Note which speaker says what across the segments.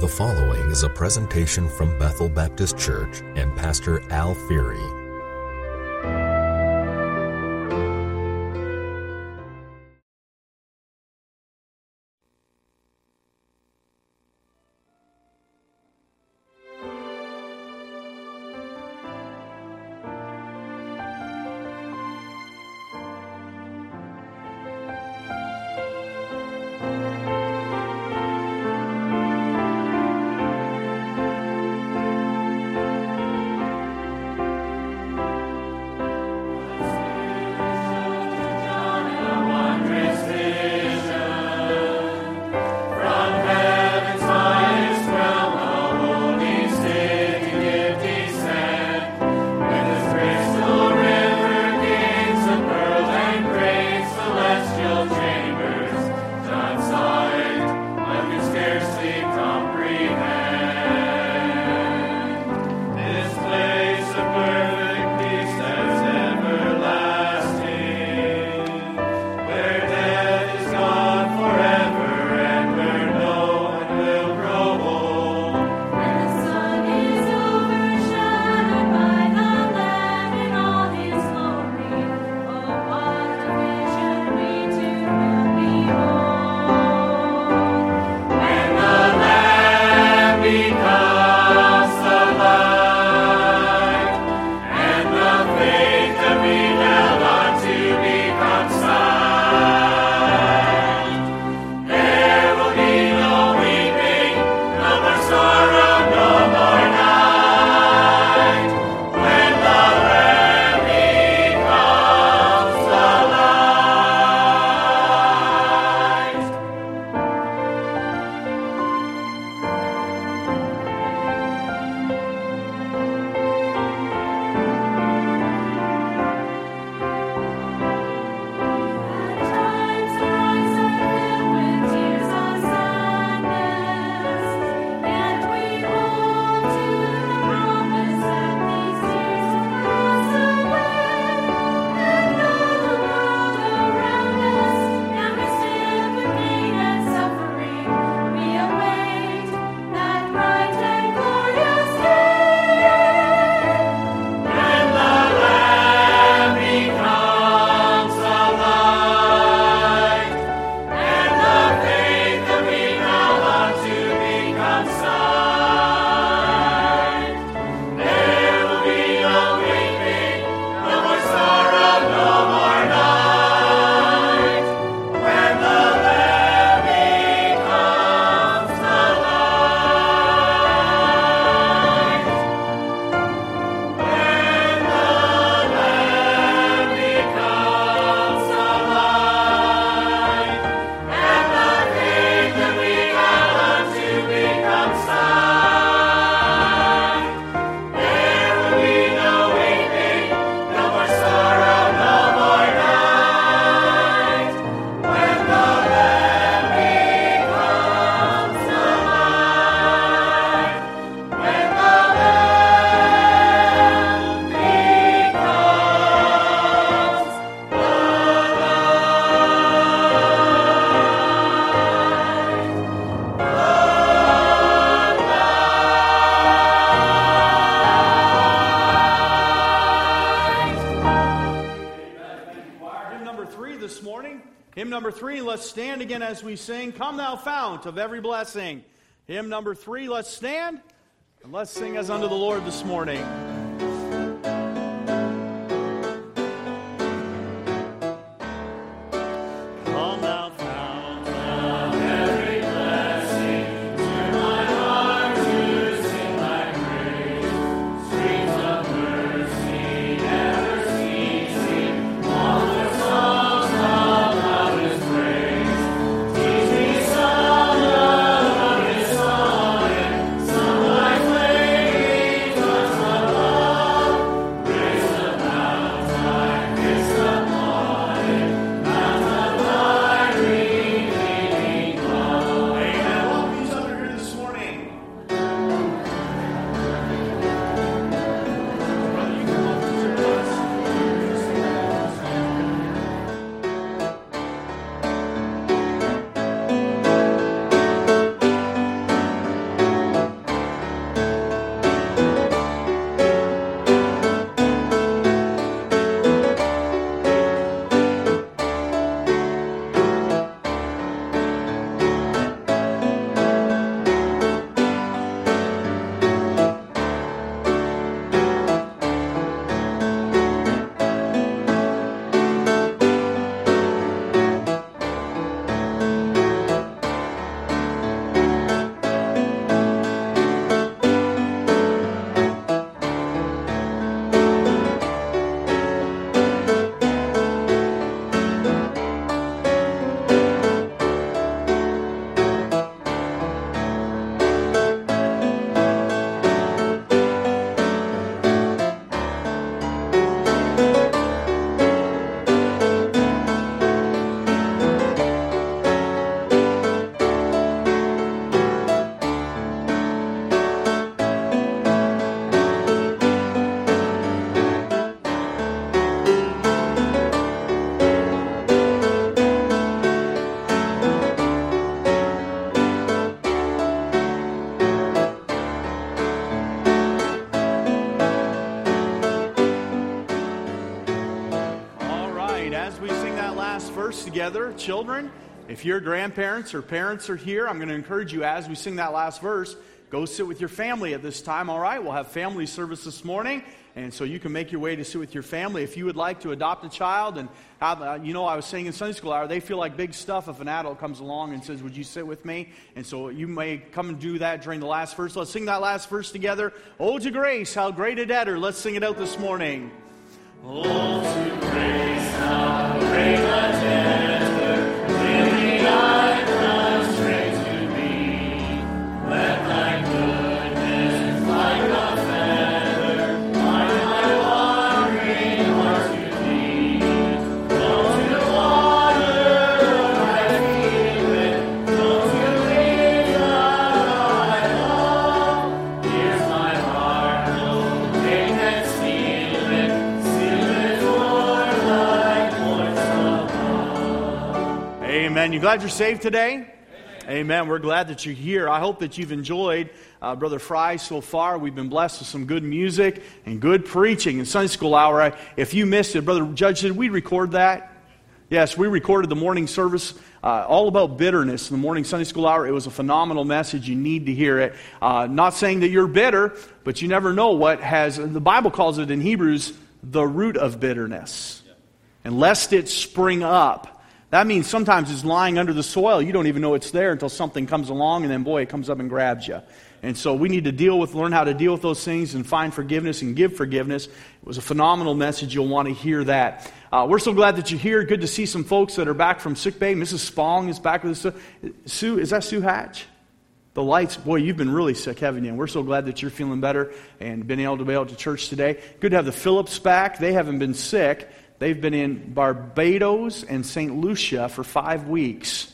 Speaker 1: The following is a presentation from Bethel Baptist Church and Pastor Al Feary.
Speaker 2: Let's stand again as we sing, "Come Thou Fount of Every Blessing." Hymn number 3, let's stand and let's sing as unto the Lord this morning.
Speaker 3: Some like flames,
Speaker 2: verse together. Children, if your grandparents or parents are here, I'm going to encourage you as we sing that last verse, go sit with your family at this time, all right? We'll have family service this morning, and so you can make your way to sit with your family. If you would like to adopt a child and have, I was saying in Sunday school hour, they feel like big stuff if an adult comes along and says, would you sit with me? And so you may come and do that during the last verse. Let's sing that last verse together. Oh, to grace, how great a debtor. Let's sing it out this morning. Oh, to grace, how great a debtor, lily I come straight to thee. Let thy goodness, like a feather, bind my wandering heart to thee. Go to the water, I feel it. Go to the river, I love. Here's my heart, no pain that seal it. Amen. You glad you're saved today? Amen. We're glad that you're here. I hope that you've enjoyed Brother Fry so far. We've been blessed with some good music and good preaching in Sunday school hour. If you missed it, Brother Judge, did we record that? Yes, we recorded the morning service all about bitterness in the morning Sunday school hour. It was a phenomenal message. You need to hear it. Not saying that you're bitter, but you never know what has, the Bible calls it in Hebrews, the root of bitterness. And lest it spring up. That means sometimes it's lying under the soil. You don't even know it's there until something comes along, and then, boy, it comes up and grabs you. And so we need to learn how to deal with those things and find forgiveness and give forgiveness. It was a phenomenal message. You'll want to hear that. We're so glad that you're here. Good to see some folks that are back from sick bay. Mrs. Spong is back with us. Sue, is that Sue Hatch? The lights, boy, you've been really sick, haven't you? And we're so glad that you're feeling better and been able to be out to church today. Good to have the Phillips back. They haven't been sick. They've been in Barbados and St. Lucia for 5 weeks.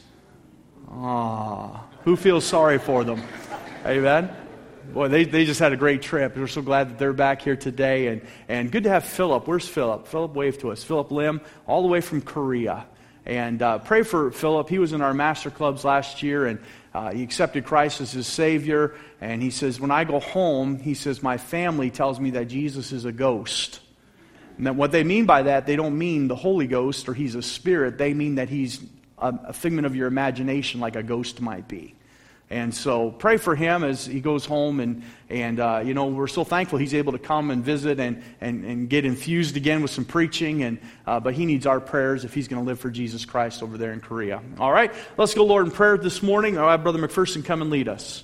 Speaker 2: Who feels sorry for them? Amen? Boy, they just had a great trip. We're so glad that they're back here today. And good to have Philip. Where's Philip? Philip, wave to us. Philip Lim, all the way from Korea. And pray for Philip. He was in our master clubs last year, and he accepted Christ as his Savior. And he says, when I go home, he says, my family tells me that Jesus is a ghost. And that what they mean by that, they don't mean the Holy Ghost or he's a spirit. They mean that he's a figment of your imagination like a ghost might be. And so pray for him as he goes home. And we're so thankful he's able to come and visit and get infused again with some preaching. But he needs our prayers if he's going to live for Jesus Christ over there in Korea. All right, let's go, Lord, in prayer this morning. I'll have Brother McPherson come and lead us.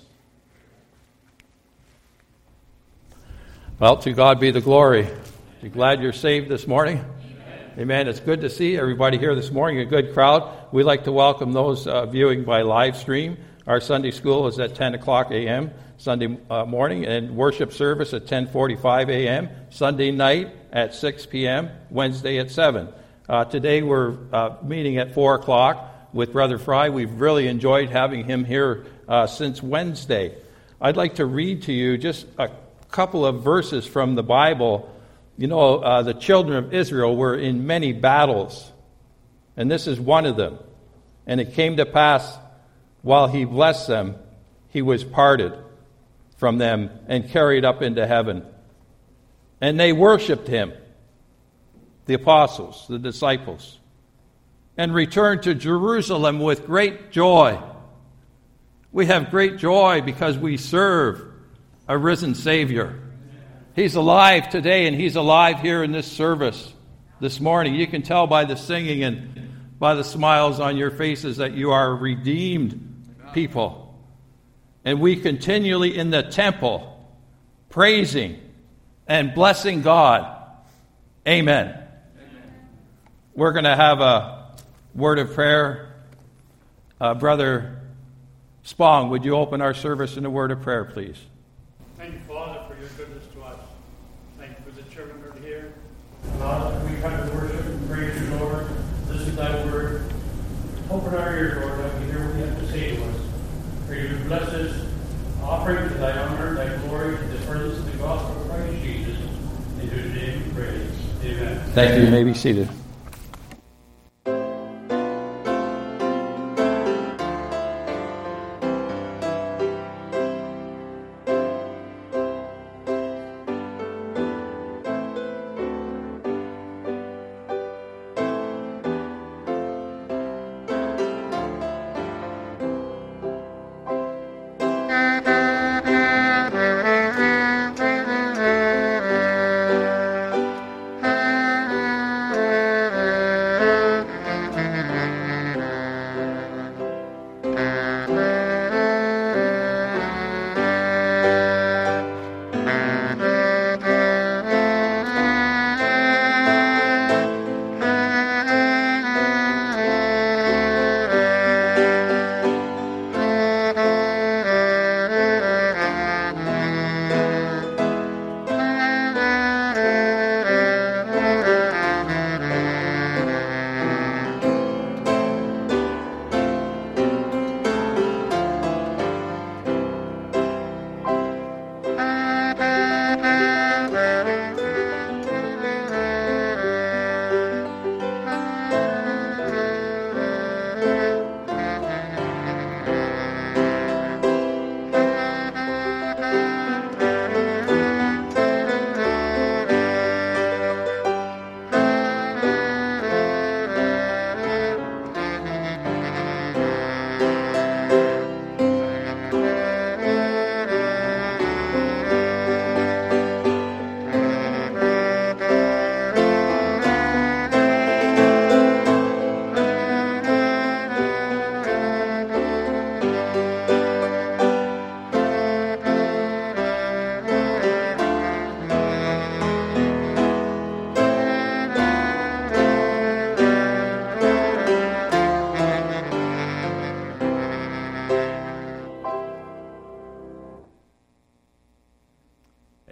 Speaker 3: Well, to God be the glory. You glad you're saved this morning? Amen. It's good to see everybody here this morning, a good crowd. We'd like to welcome those viewing by live stream. Our Sunday school is at 10 o'clock a.m. Sunday morning, and worship service at 10:45 a.m. Sunday night at 6 p.m., Wednesday at 7. Today we're meeting at 4 o'clock with Brother Fry. We've really enjoyed having him here since Wednesday. I'd like to read to you just a couple of verses from the Bible. You know, the children of Israel were in many battles, and this is one of them. And it came to pass, while he blessed them, he was parted from them and carried up into heaven. And they worshipped him, the apostles, the disciples, and returned to Jerusalem with great joy. We have great joy because we serve a risen Savior. He's alive today, and he's alive here in this service this morning. You can tell by the singing and by the smiles on your faces that you are redeemed people. And we continually in the temple praising and blessing God. Amen. We're going to have a word of prayer. Brother Spong, would you open our service in a word of prayer, please?
Speaker 4: Thank you, Father, for your goodness to us. Thank you for the children that are here. Allow us to come to worship and praise you, Lord. Listen to thy word. Open our ears, Lord, that we hear what you have to say to us. Pray you bless us, offering to thy honor, thy glory, to the furtherance of the gospel of Christ Jesus. In whose name we praise. Amen.
Speaker 3: Thank you. You may be seated.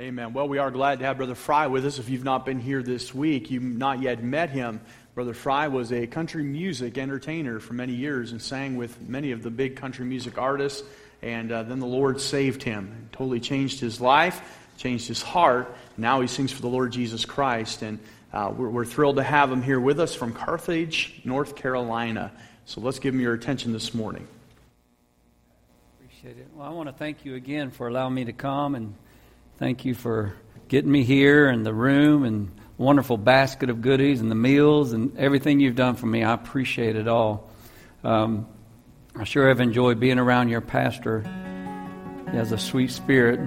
Speaker 2: Amen. Well, we are glad to have Brother Fry with us. If you've not been here this week, you've not yet met him. Brother Fry was a country music entertainer for many years and sang with many of the big country music artists. And then the Lord saved him and totally changed his life, changed his heart. Now he sings for the Lord Jesus Christ. And we're thrilled to have him here with us from Carthage, North Carolina. So let's give him your attention this morning.
Speaker 5: Appreciate it. Well, I want to thank you again for allowing me to come, and thank you for getting me here and the room and wonderful basket of goodies and the meals and everything you've done for me. I appreciate it all. I sure have enjoyed being around your pastor. He has a sweet spirit.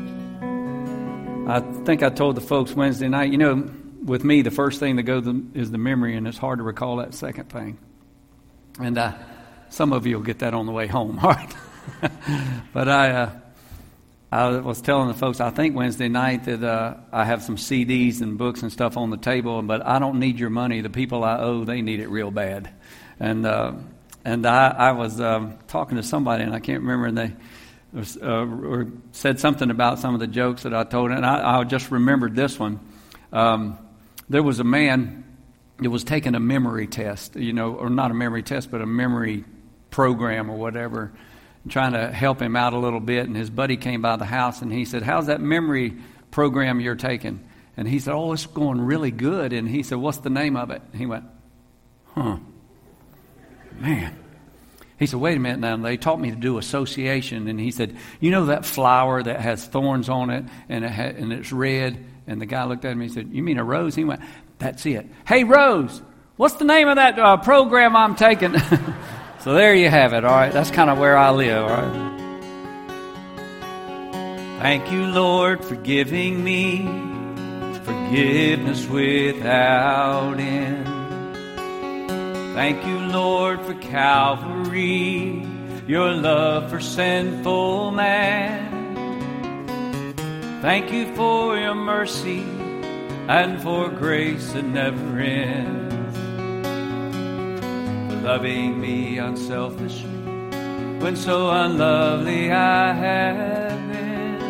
Speaker 5: I think I told the folks Wednesday night, with me, the first thing that goes is the memory, and it's hard to recall that second thing. And some of you will get that on the way home, all right? But I was telling the folks, I think Wednesday night, that I have some CDs and books and stuff on the table, but I don't need your money. The people I owe, they need it real bad. And I was talking to somebody, and I can't remember, and they or said something about some of the jokes that I told, and I just remembered this one. There was a man that was taking a memory test, or not a memory test, but a memory program or whatever, trying to help him out a little bit. And his buddy came by the house, and he said, "How's that memory program you're taking?" And he said, "Oh, it's going really good." And he said, "What's the name of it?" And he went, man. He said, "Wait a minute now, they taught me to do association." And he said, "That flower that has thorns on it and it's red?" And the guy looked at him and he said, "You mean a rose?" He went, "That's it. Hey, Rose, what's the name of that program I'm taking?" So there you have it, all right? That's kind of where I live, all right? Thank you, Lord, for giving me forgiveness without end. Thank you, Lord, for Calvary, your love for sinful man. Thank you for your mercy and for grace that never ends. Loving me unselfishly when so unlovely I have been.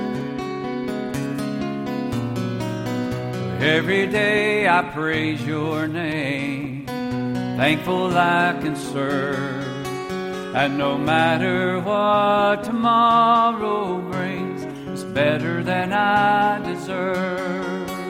Speaker 5: Every day I praise your name, thankful I can serve, and no matter what tomorrow brings, it's better than I deserve.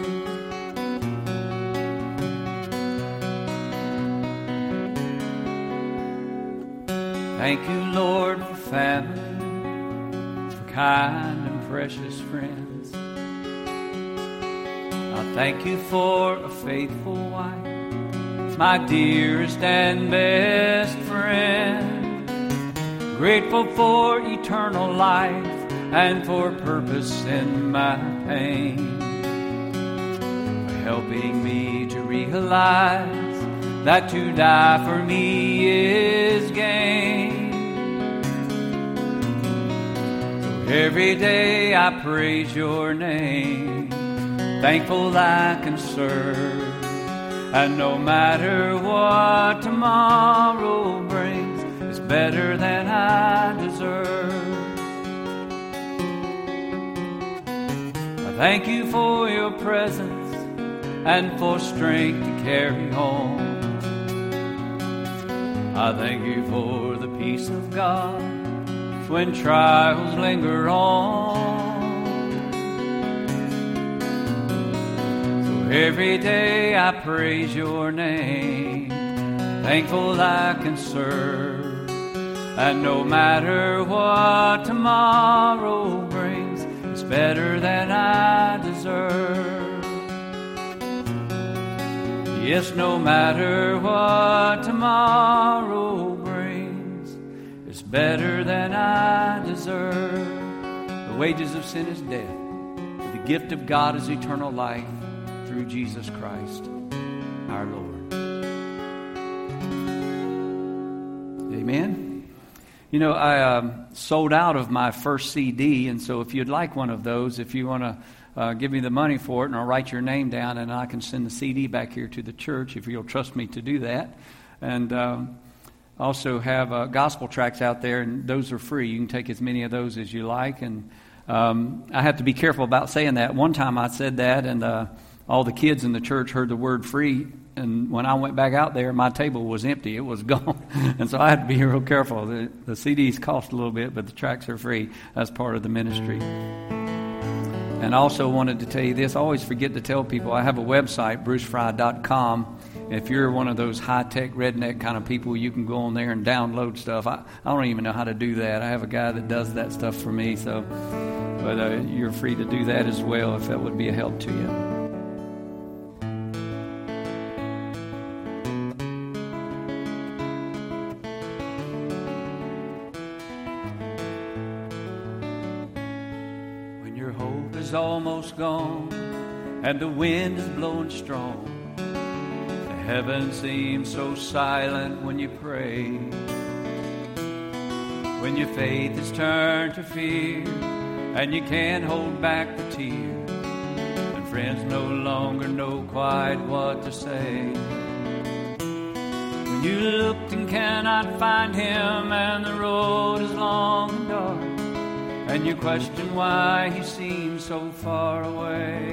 Speaker 5: Thank you, Lord, for family, for kind and precious friends. I thank you for a faithful wife, my dearest and best friend. Grateful for eternal life and for purpose in my pain. For helping me to realize that to die for me is gain. Every day I praise your name, thankful I can serve, and no matter what tomorrow brings, it's better than I deserve. I thank you for your presence and for strength to carry on. I thank you for the peace of God when trials linger on. So every day I praise your name, thankful I can serve, and no matter what tomorrow brings, it's better than I deserve. Yes, no matter what tomorrow brings, it's better than I deserve. The wages of sin is death. The gift of God is eternal life through Jesus Christ, our Lord. Amen. I sold out of my first CD, and so if you'd like one of those, if you want to give me the money for it, and I'll write your name down, and I can send the CD back here to the church if you'll trust me to do that. And also have gospel tracts out there, and those are free. You can take as many of those as you like. And I have to be careful about saying that. One time I said that, and all the kids in the church heard the word free, and when I went back out there, my table was empty. It was gone. And so I had to be real careful. The CDs cost a little bit, but the tracks are free. That's part of the ministry. And I also wanted to tell you this. I always forget to tell people I have a website, brucefry.com. If you're one of those high-tech redneck kind of people, you can go on there and download stuff. I don't even know how to do that. I have a guy that does that stuff for me. But you're free to do that as well if that would be a help to you.
Speaker 6: Almost gone and the wind is blowing strong, the heavens seem so silent when you pray, when your faith is turned to fear and you can't hold back the tears, and friends no longer know quite what to say, when you looked and cannot find him and the road is long and dark, and you question why he seems so far away.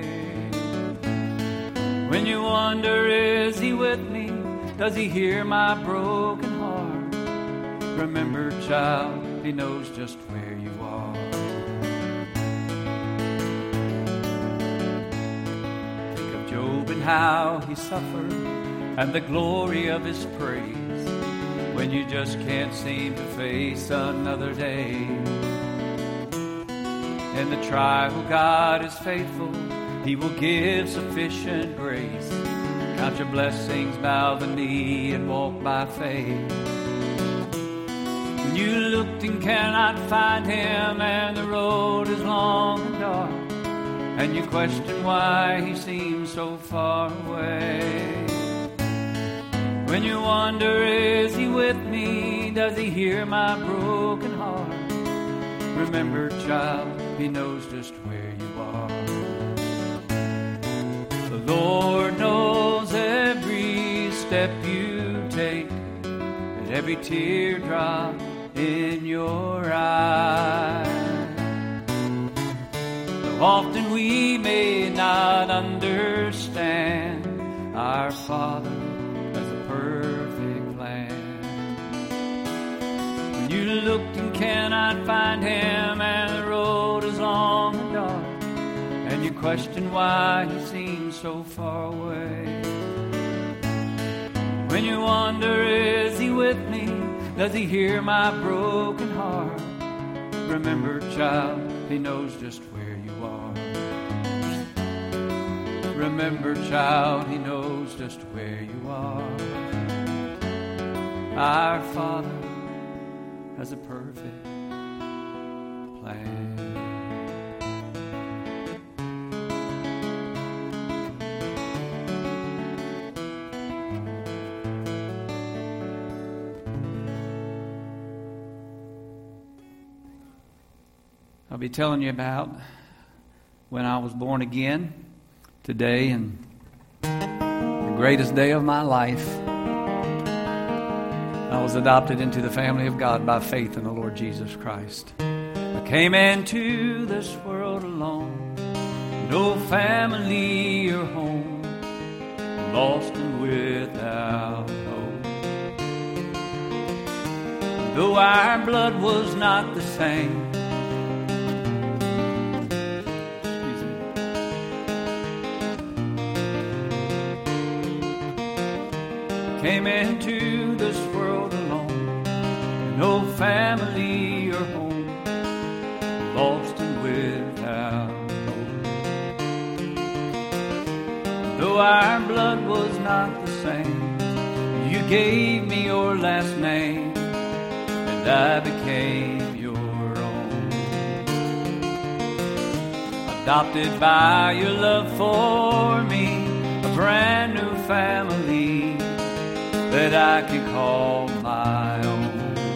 Speaker 6: When you wonder, is he with me? Does he hear my broken heart? Remember, child, he knows just where you are. Think of Job and how he suffered and the glory of his praise, when you just can't seem to face another day. In the trial, God is faithful. He will give sufficient grace. Count your blessings, bow the knee, and walk by faith. When you looked and cannot find him, and the road is long and dark, and you question why he seems so far away. When you wonder, is he with me? Does he hear my broken heart? Remember, child, he knows just where you are. The Lord knows every step you take, and every teardrop in your eye. Though often we may not understand, our Father has a perfect plan. When you looked and cannot find him, and the road is long and dark, and you question why he seems so far away. When you wonder, is he with me? Does he hear my broken heart? Remember, child, he knows just where you are. Remember, child, he knows just where you are. Our Father has a perfect plan.
Speaker 5: I'll be telling you about when I was born again today, and the greatest day of my life. I was adopted into the family of God by faith in the Lord Jesus Christ. I came into this world alone, no family or home, lost and without hope. Though our blood was not the same, came into this world alone, no family or home, lost and without hope. Though our blood was not the same, you gave me your last name, and I became your own. Adopted by your love for me, a brand new family that I can call my own.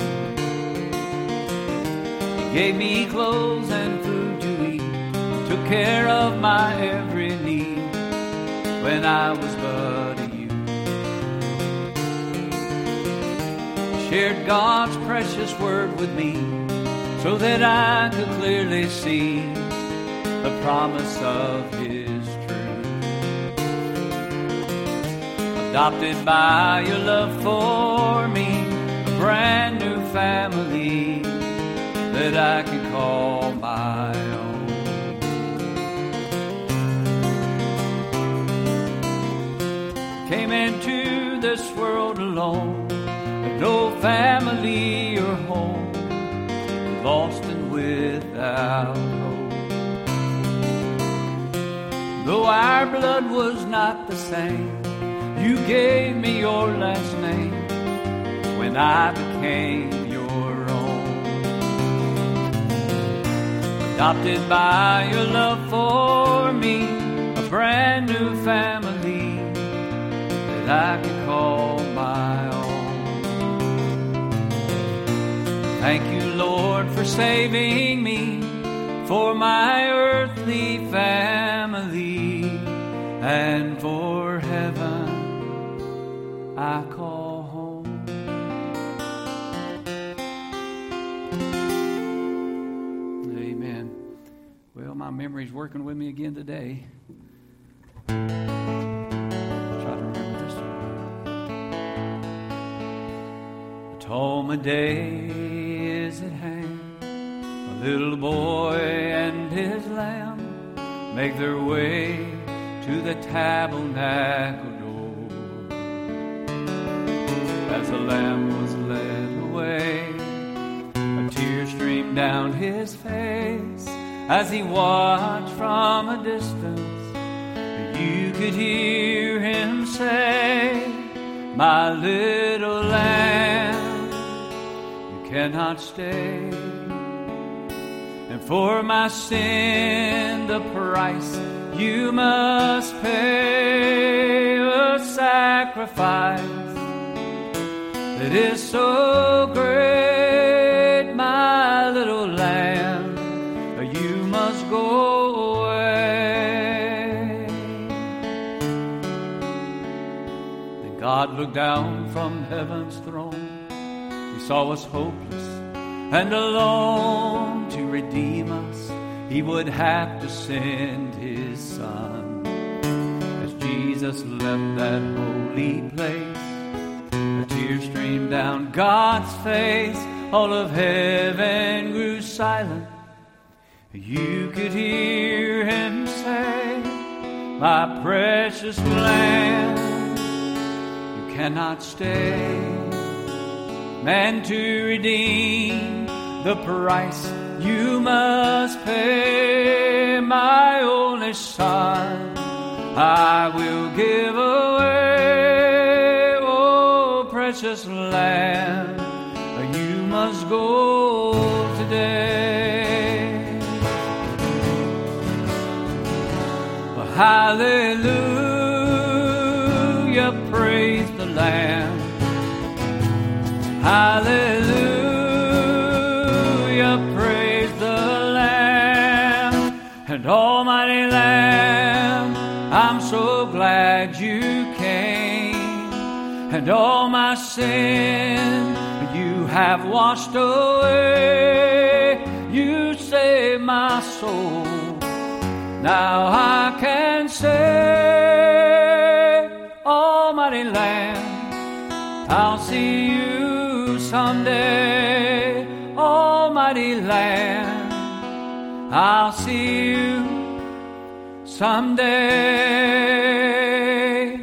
Speaker 5: You gave me clothes and food to eat, took care of my every need when I was but a youth. Shared God's precious word with me,
Speaker 6: so that I could clearly see the promise of His truth. Adopted by your love for me, a brand new family that I can call my own. Came into this world alone, with no family or home, lost and without hope. Though our blood was not the same, you gave me your last name when I became your own. Adopted by your love for me, a brand new family that I can call my own. Thank you, Lord, for saving me, for my earthly family, and for heaven I call home. Amen. Well, my memory's working with me again today. Try to remember this one. Atonement Day is at hand. A little boy and his lamb make their way to the tabernacle door. As the lamb was led away, a tear streamed down his face. As he watched from a distance, you could hear him say, "My little lamb, you cannot stay. And for my sin, the price you must pay, a sacrifice that is so great, my little lamb, you must go away." Then God looked down from heaven's throne. He saw us hopeless and alone. To redeem us, He would have to send His Son. As Jesus left that holy place, a tear streamed down God's face. All of heaven grew silent. You could hear Him say, "My precious lamb, you cannot stay. Man, to redeem the price you must pay, my only Son I will give away. Oh, precious lamb, you must go today." Hallelujah, praise the Lamb. Hallelujah, praise the Lamb. And Almighty Lamb, I'm so glad you came. And all my sin you have washed away. You saved my soul. Now I can say, Almighty Lamb, I'll see you someday. Almighty Lamb, I'll see you someday.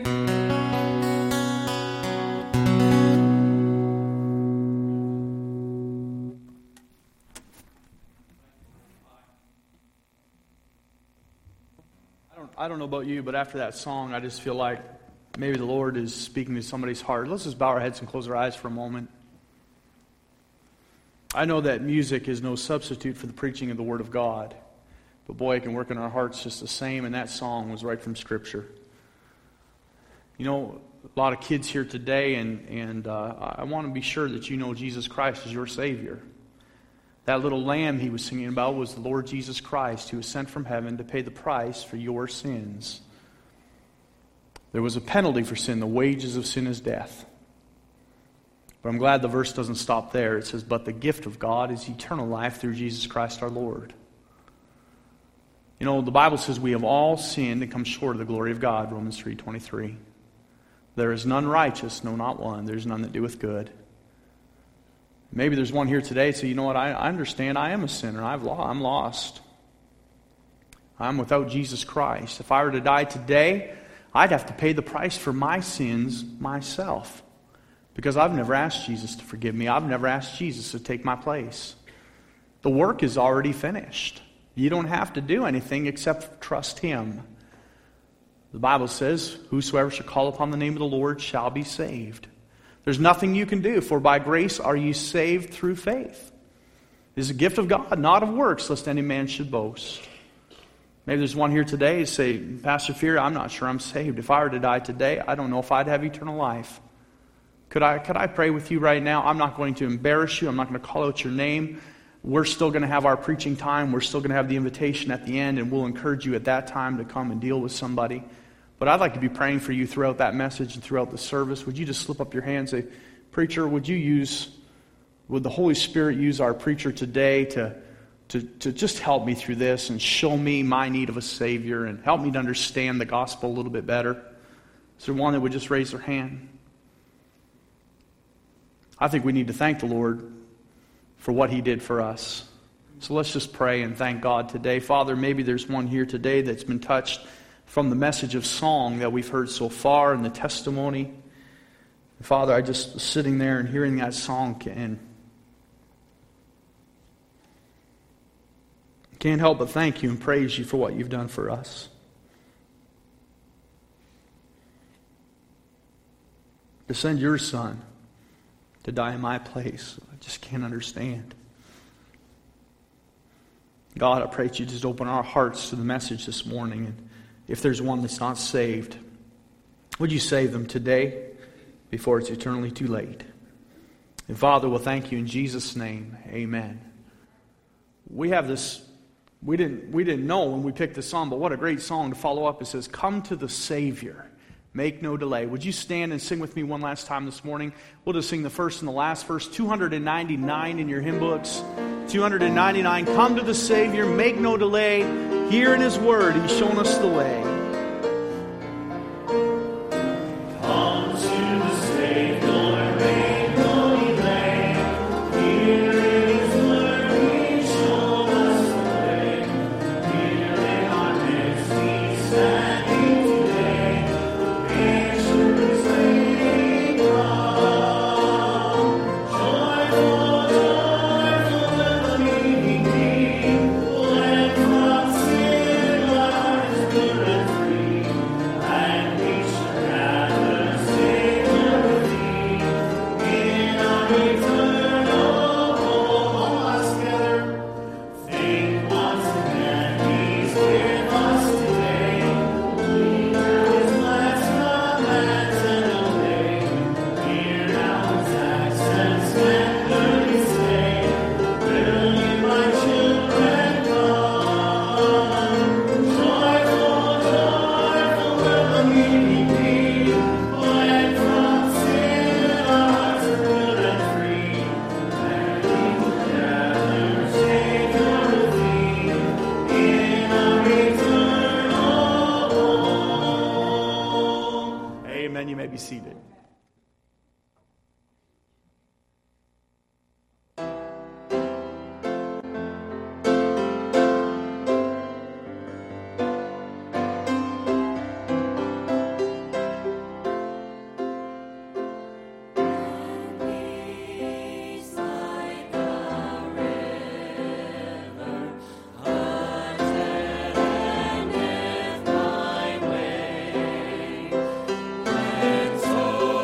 Speaker 2: I don't know about you, but after that song, I just feel like maybe the Lord is speaking to somebody's heart. Let's just bow our heads and close our eyes for a moment. I know that music is no substitute for the preaching of the Word of God, but boy, it can work in our hearts just the same, and that song was right from Scripture. You know, a lot of kids here today, and I want to be sure that you know Jesus Christ as your Savior. That little lamb he was singing about was the Lord Jesus Christ, who was sent from heaven to pay the price for your sins. There was a penalty for sin. The wages of sin is death. But I'm glad the verse doesn't stop there. It says, but the gift of God is eternal life through Jesus Christ our Lord. You know, the Bible says we have all sinned and come short of the glory of God, Romans 3:23. There is none righteous, no, not one. There's none that doeth good. Maybe there's one here today, so you know what, I understand I am a sinner. I'm lost. I'm without Jesus Christ. If I were to die today, I'd have to pay the price for my sins myself. Because I've never asked Jesus to forgive me. I've never asked Jesus to take my place. The work is already finished. You don't have to do anything except trust Him. The Bible says, whosoever shall call upon the name of the Lord shall be saved. There's nothing you can do, for by grace are you saved through faith. It is a gift of God, not of works, lest any man should boast. Maybe there's one here today who say, Pastor Fear, I'm not sure I'm saved. If I were to die today, I don't know if I'd have eternal life. Could I pray with you right now? I'm not going to embarrass you. I'm not going to call out your name. We're still going to have our preaching time. We're still going to have the invitation at the end, and we'll encourage you at that time to come and deal with somebody. But I'd like to be praying for you throughout that message and throughout the service. Would you just slip up your hand and say, Preacher, would the Holy Spirit use our preacher today to just help me through this and show me my need of a Savior and help me to understand the gospel a little bit better? Is there one that would just raise their hand? I think we need to thank the Lord for what He did for us. So let's just pray and thank God today. Father, maybe there's one here today that's been touched from the message of song that we've heard so far and the testimony. Father, I just was sitting there and hearing that song and can't help but thank You and praise You for what You've done for us. To send Your Son to die in my place, I just can't understand. God, I pray that You just open our hearts to the message this morning. And if there's one that's not saved, would You save them today before it's eternally too late? And Father, we'll thank You in Jesus' name. Amen. We have this, we didn't know when we picked this song, but what a great song to follow up. It says, come to the Savior. Make no delay. Would you stand and sing with me one last time this morning? We'll just sing the first and the last verse, 299 in your hymn books. 299, come to the Savior, make no delay. Here in His Word, He's shown us the way.
Speaker 7: So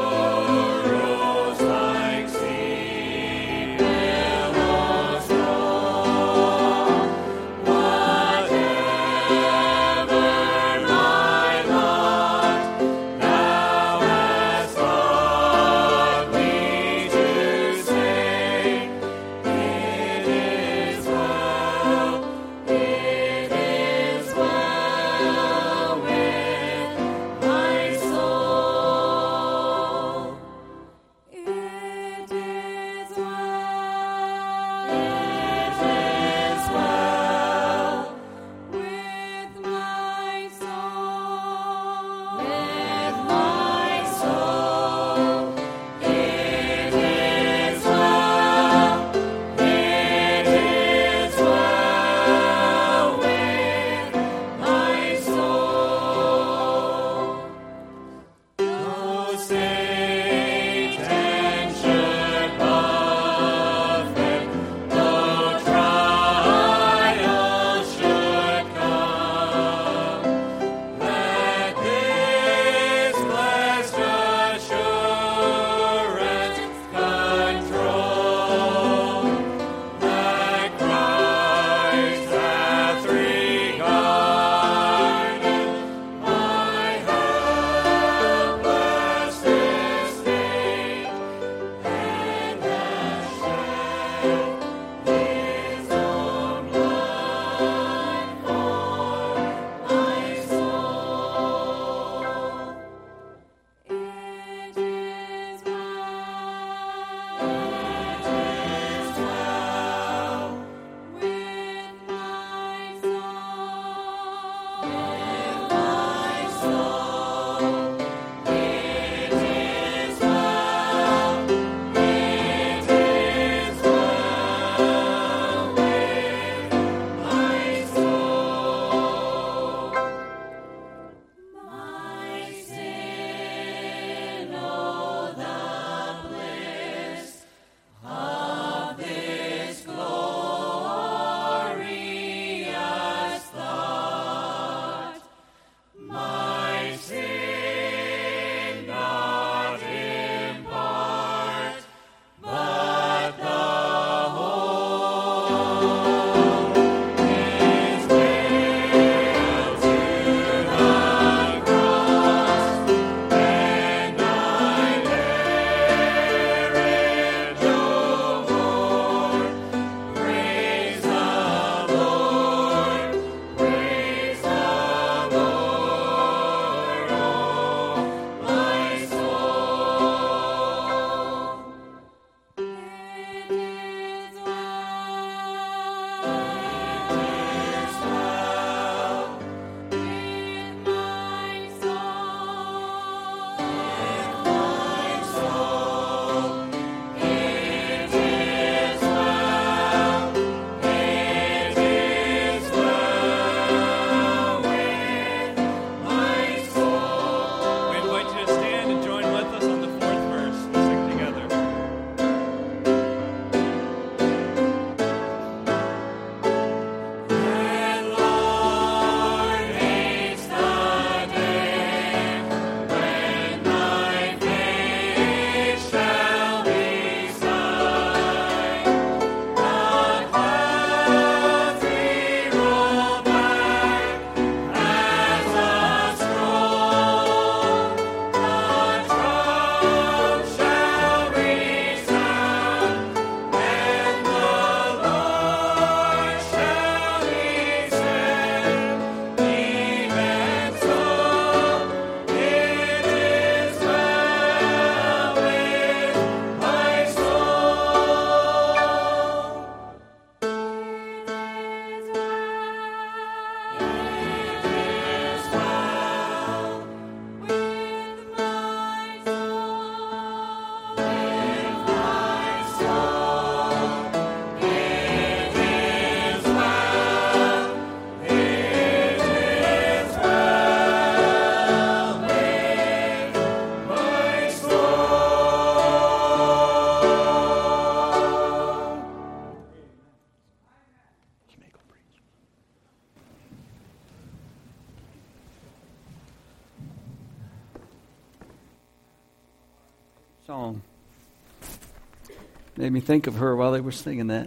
Speaker 5: Song made me think of her while they were singing that.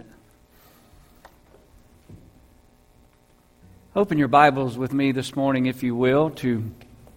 Speaker 5: Open your Bibles with me this morning, if you will, to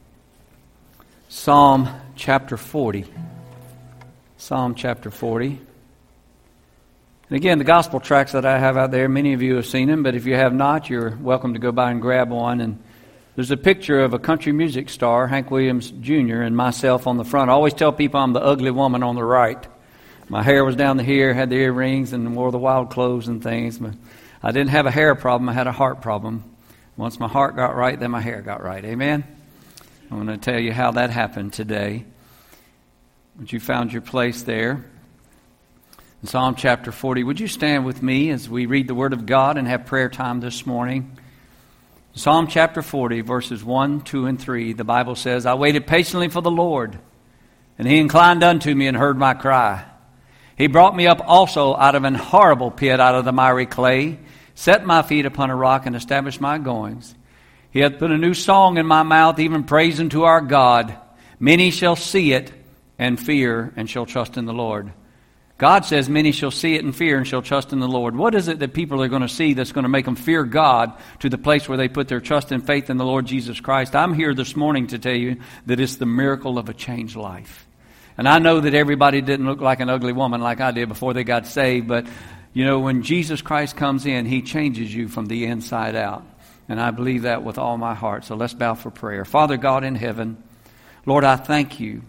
Speaker 5: Psalm chapter 40. Psalm chapter 40. And again, the gospel tracts that I have out there, many of you have seen them, but if you have not, you're welcome to go by and grab one. And there's a picture of a country music star, Hank Williams Jr., and myself on the front. I always tell people I'm the ugly woman on the right. My hair was down to here, had the earrings, and wore the wild clothes and things. But I didn't have a hair problem, I had a heart problem. Once my heart got right, then my hair got right. Amen? I'm going to tell you how that happened today. But you found your place there. In Psalm chapter 40, would you stand with me as we read the Word of God and have prayer time this morning? Psalm chapter 40, verses 1, 2, and 3, the Bible says, I waited patiently for the Lord, and He inclined unto me and heard my cry. He brought me up also out of an horrible pit, out of the miry clay, set my feet upon a rock, and established my goings. He hath put a new song in my mouth, even praise unto our God. Many shall see it and fear, and shall trust in the Lord. God says many shall see it and fear and shall trust in the Lord. What is it that people are going to see that's going to make them fear God to the place where they put their trust and faith in the Lord Jesus Christ? I'm here this morning to tell you that it's the miracle of a changed life. And I know that everybody didn't look like an ugly woman like I did before they got saved, but you know, when Jesus Christ comes in, He changes you from the inside out. And I believe that with all my heart. So let's bow for prayer. Father God in heaven, Lord, I thank You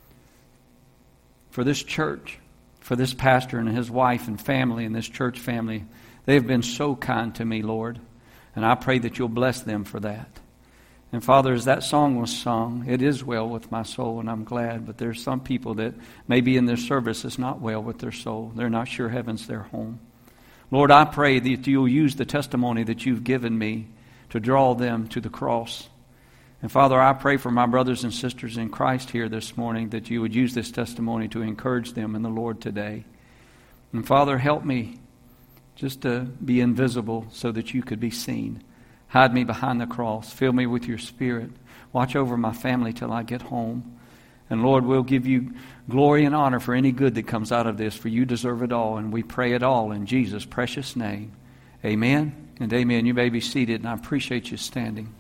Speaker 5: for this church, for this pastor and his wife and family and this church family. They have been so kind to me, Lord. And I pray that You'll bless them for that. And Father, as that song was sung, it is well with my soul, and I'm glad. But there's some people that maybe in their service it's not well with their soul. They're not sure heaven's their home. Lord, I pray that You'll use the testimony that You've given me to draw them to the cross. And Father, I pray for my brothers and sisters in Christ here this morning that You would use this testimony to encourage them in the Lord today. And Father, help me just to be invisible so that You could be seen. Hide me behind the cross. Fill me with Your Spirit. Watch over my family till I get home. And Lord, we'll give You glory and honor for any good that comes out of this, for You deserve it all. And we pray it all in Jesus' precious name. Amen and amen. You may be seated, and I appreciate you standing.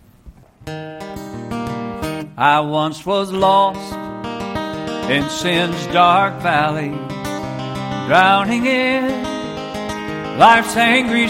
Speaker 6: I once was lost in sin's dark valley, drowning in life's angry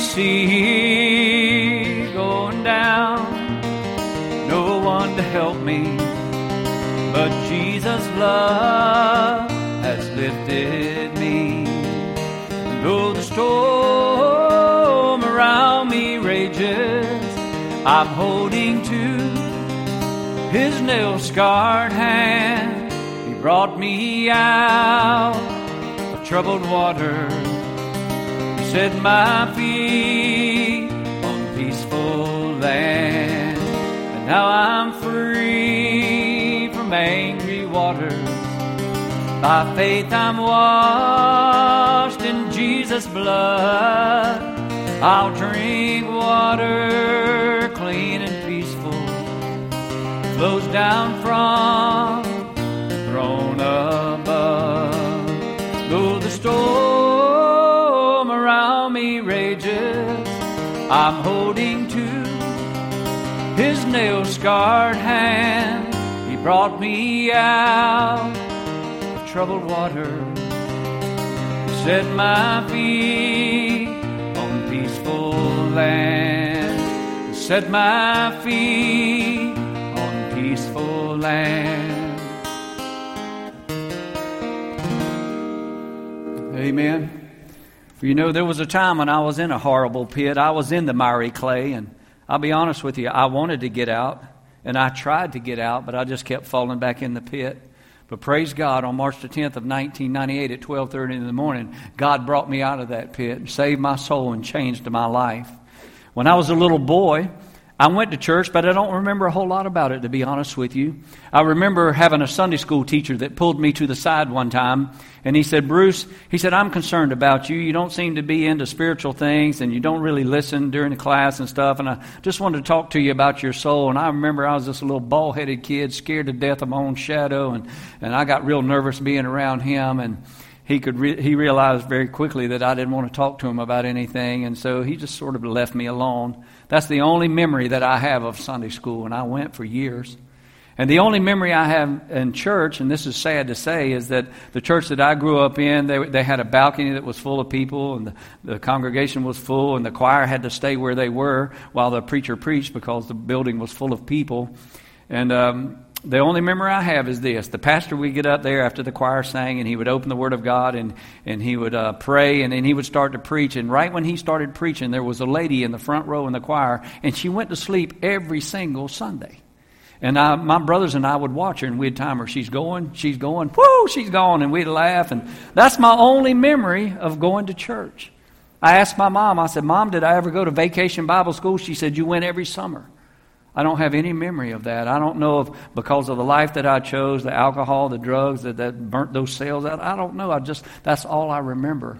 Speaker 6: sea, going down, no one to help me, but Jesus' love has lifted me. And though the storm around me rages, I'm holding to His nail-scarred hand. He brought me out of troubled water, set my feet on peaceful land. And now I'm free from angry waters. By faith I'm washed in Jesus' blood. I'll drink water clean and peaceful, flows down from the throne above. Though the storm around me rages, I'm holding to His nail-scarred hand. He brought me out of troubled water, He set my feet on peaceful land. He set my feet on peaceful land.
Speaker 5: Amen. You know, there was a time when I was in a horrible pit. I was in the miry clay, and I'll be honest with you, I wanted to get out, and I tried to get out, but I just kept falling back in the pit. But praise God, on March the 10th of 1998 at 12:30 in the morning, God brought me out of that pit and saved my soul and changed my life. When I was a little boy, I went to church, but I don't remember a whole lot about it, to be honest with you. I remember having a Sunday school teacher that pulled me to the side one time, and he said, Bruce, he said, I'm concerned about you. You don't seem to be into spiritual things, and you don't really listen during the class and stuff, and I just wanted to talk to you about your soul. And I remember I was just a little bald-headed kid, scared to death of my own shadow, and I got real nervous being around him, and he realized very quickly that I didn't want to talk to him about anything, and so he just sort of left me alone. That's the only memory that I have of Sunday school, and I went for years. And the only memory I have in church, and this is sad to say, is that the church that I grew up in, they had a balcony that was full of people, and the congregation was full, and the choir had to stay where they were while the preacher preached because the building was full of people. And the only memory I have is this. The pastor would get up there after the choir sang, and he would open the Word of God, and he would pray, and then he would start to preach. And right when he started preaching, there was a lady in the front row in the choir, and she went to sleep every single Sunday. And my brothers and I would watch her, and we'd time her. She's going, whoo, she's gone, and we'd laugh. And that's my only memory of going to church. I asked my mom, I said, Mom, did I ever go to Vacation Bible School? She said, you went every summer. I don't have any memory of that. I don't know if because of the life that I chose, the alcohol, the drugs that burnt those cells out. I don't know. That's all I remember.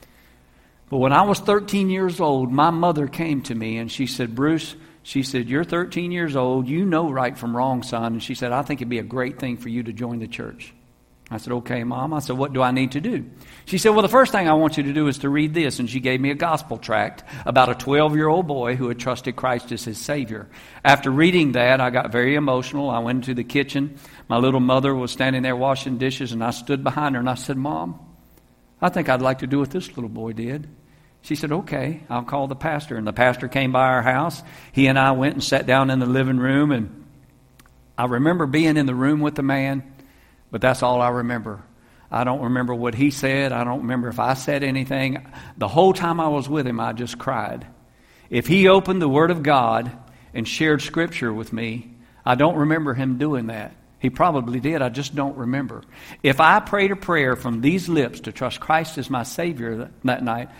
Speaker 5: But when I was 13 years old, my mother came to me and she said, Bruce, she said, you're 13 years old. You know right from wrong, son. And she said, I think it'd be a great thing for you to join the church. I said, okay, Mom. I said, what do I need to do? She said, well, the first thing I want you to do is to read this. And she gave me a gospel tract about a 12-year-old boy who had trusted Christ as his Savior. After reading that, I got very emotional. I went into the kitchen. My little mother was standing there washing dishes, and I stood behind her, and I said, Mom, I think I'd like to do what this little boy did. She said, okay, I'll call the pastor. And the pastor came by our house. He and I went and sat down in the living room, and I remember being in the room with the man. But that's all I remember. I don't remember what he said. I don't remember if I said anything. The whole time I was with him, I just cried. If he opened the Word of God and shared Scripture with me, I don't remember him doing that. He probably did. I just don't remember. If I prayed a prayer from these lips to trust Christ as my Savior that night,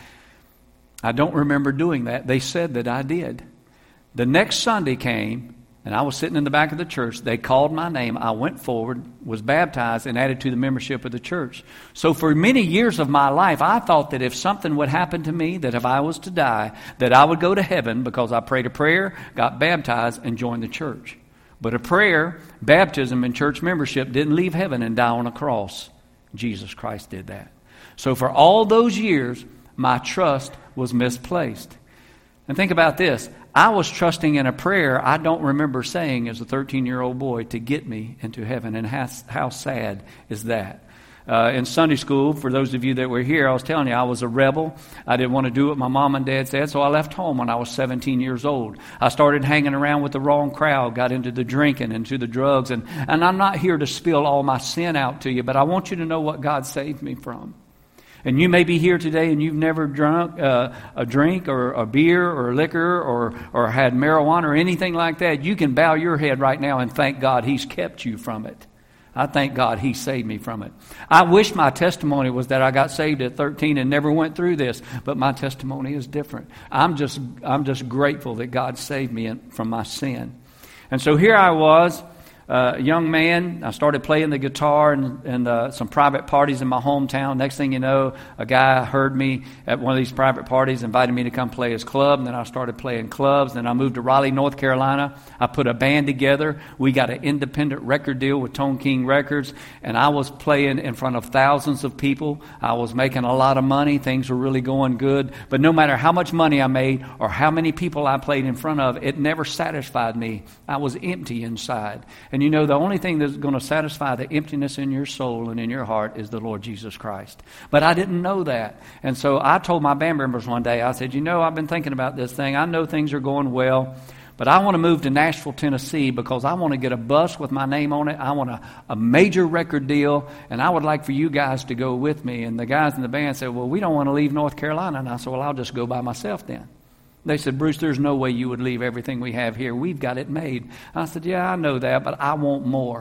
Speaker 5: I don't remember doing that. They said that I did. The next Sunday came, and I was sitting in the back of the church. They called my name. I went forward, was baptized, and added to the membership of the church. So for many years of my life, I thought that if something would happen to me, that if I was to die, that I would go to heaven because I prayed a prayer, got baptized, and joined the church. But a prayer, baptism, and church membership didn't leave heaven and die on a cross. Jesus Christ did that. So for all those years, my trust was misplaced. And think about this. I was trusting in a prayer I don't remember saying as a 13-year-old boy to get me into heaven. And how sad is that? In Sunday school, for those of you that were here, I was telling you I was a rebel. I didn't want to do what my mom and dad said, so I left home when I was 17 years old. I started hanging around with the wrong crowd, got into the drinking, into the drugs. And I'm not here to spill all my sin out to you, but I want you to know what God saved me from. And you may be here today and you've never drunk a drink or a beer or liquor or had marijuana or anything like that. You can bow your head right now and thank God He's kept you from it. I thank God He saved me from it. I wish my testimony was that I got saved at 13 and never went through this, but my testimony is different. I'm just grateful that God saved me from my sin. And so here I was. A young man, I started playing the guitar in some private parties in my hometown. Next thing you know, a guy heard me at one of these private parties, invited me to come play his club, and then I started playing clubs. Then I moved to Raleigh, North Carolina. I put a band together. We got an independent record deal with Tone King Records, and I was playing in front of thousands of people. I was making a lot of money. Things were really going good. But no matter how much money I made or how many people I played in front of, it never satisfied me. I was empty inside. And you know, the only thing that's going to satisfy the emptiness in your soul and in your heart is the Lord Jesus Christ. But I didn't know that. And so I told my band members one day, I said, you know, I've been thinking about this thing. I know things are going well, but I want to move to Nashville, Tennessee because I want to get a bus with my name on it. I want a major record deal, and I would like for you guys to go with me. And the guys in the band said, well, we don't want to leave North Carolina. And I said, well, I'll just go by myself then. They said, Bruce, there's no way you would leave everything we have here. We've got it made. I said, yeah, I know that, but I want more.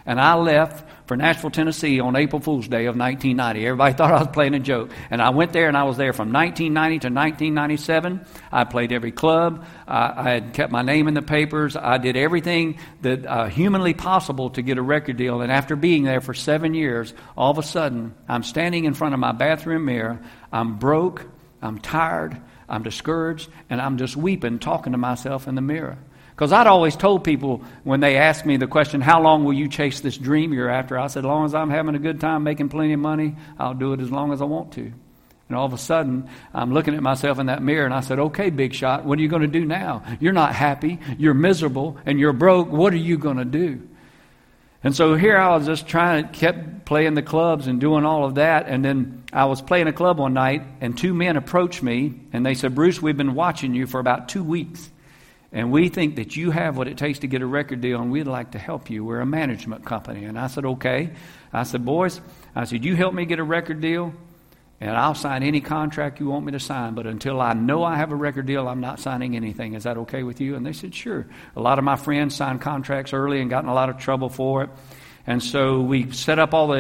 Speaker 5: And I left for Nashville, Tennessee on April Fool's Day of 1990. Everybody thought I was playing a joke. And I went there, and I was there from 1990 to 1997. I played every club. I had kept my name in the papers. I did everything that humanly possible to get a record deal. And after being there for 7 years, all of a sudden, I'm standing in front of my bathroom mirror. I'm broke. I'm tired. I'm discouraged. And I'm just weeping, talking to myself in the mirror. Because I'd always told people when they asked me the question, how long will you chase this dream you're after? I said, as long as I'm having a good time making plenty of money, I'll do it as long as I want to. And all of a sudden, I'm looking at myself in that mirror, and I said, okay, big shot, what are you going to do now? You're not happy, you're miserable, and you're broke. What are you going to do? And so here I was just kept playing the clubs and doing all of that. And then I was playing a club one night, and 2 men approached me, and they said, Bruce, we've been watching you for about 2 weeks. And we think that you have what it takes to get a record deal, and we'd like to help you. We're a management company. And I said, okay. I said, boys, you help me get a record deal, and I'll sign any contract you want me to sign. But until I know I have a record deal, I'm not signing anything. Is that okay with you? And they said, sure. A lot of my friends signed contracts early and got in a lot of trouble for it. And so we set up all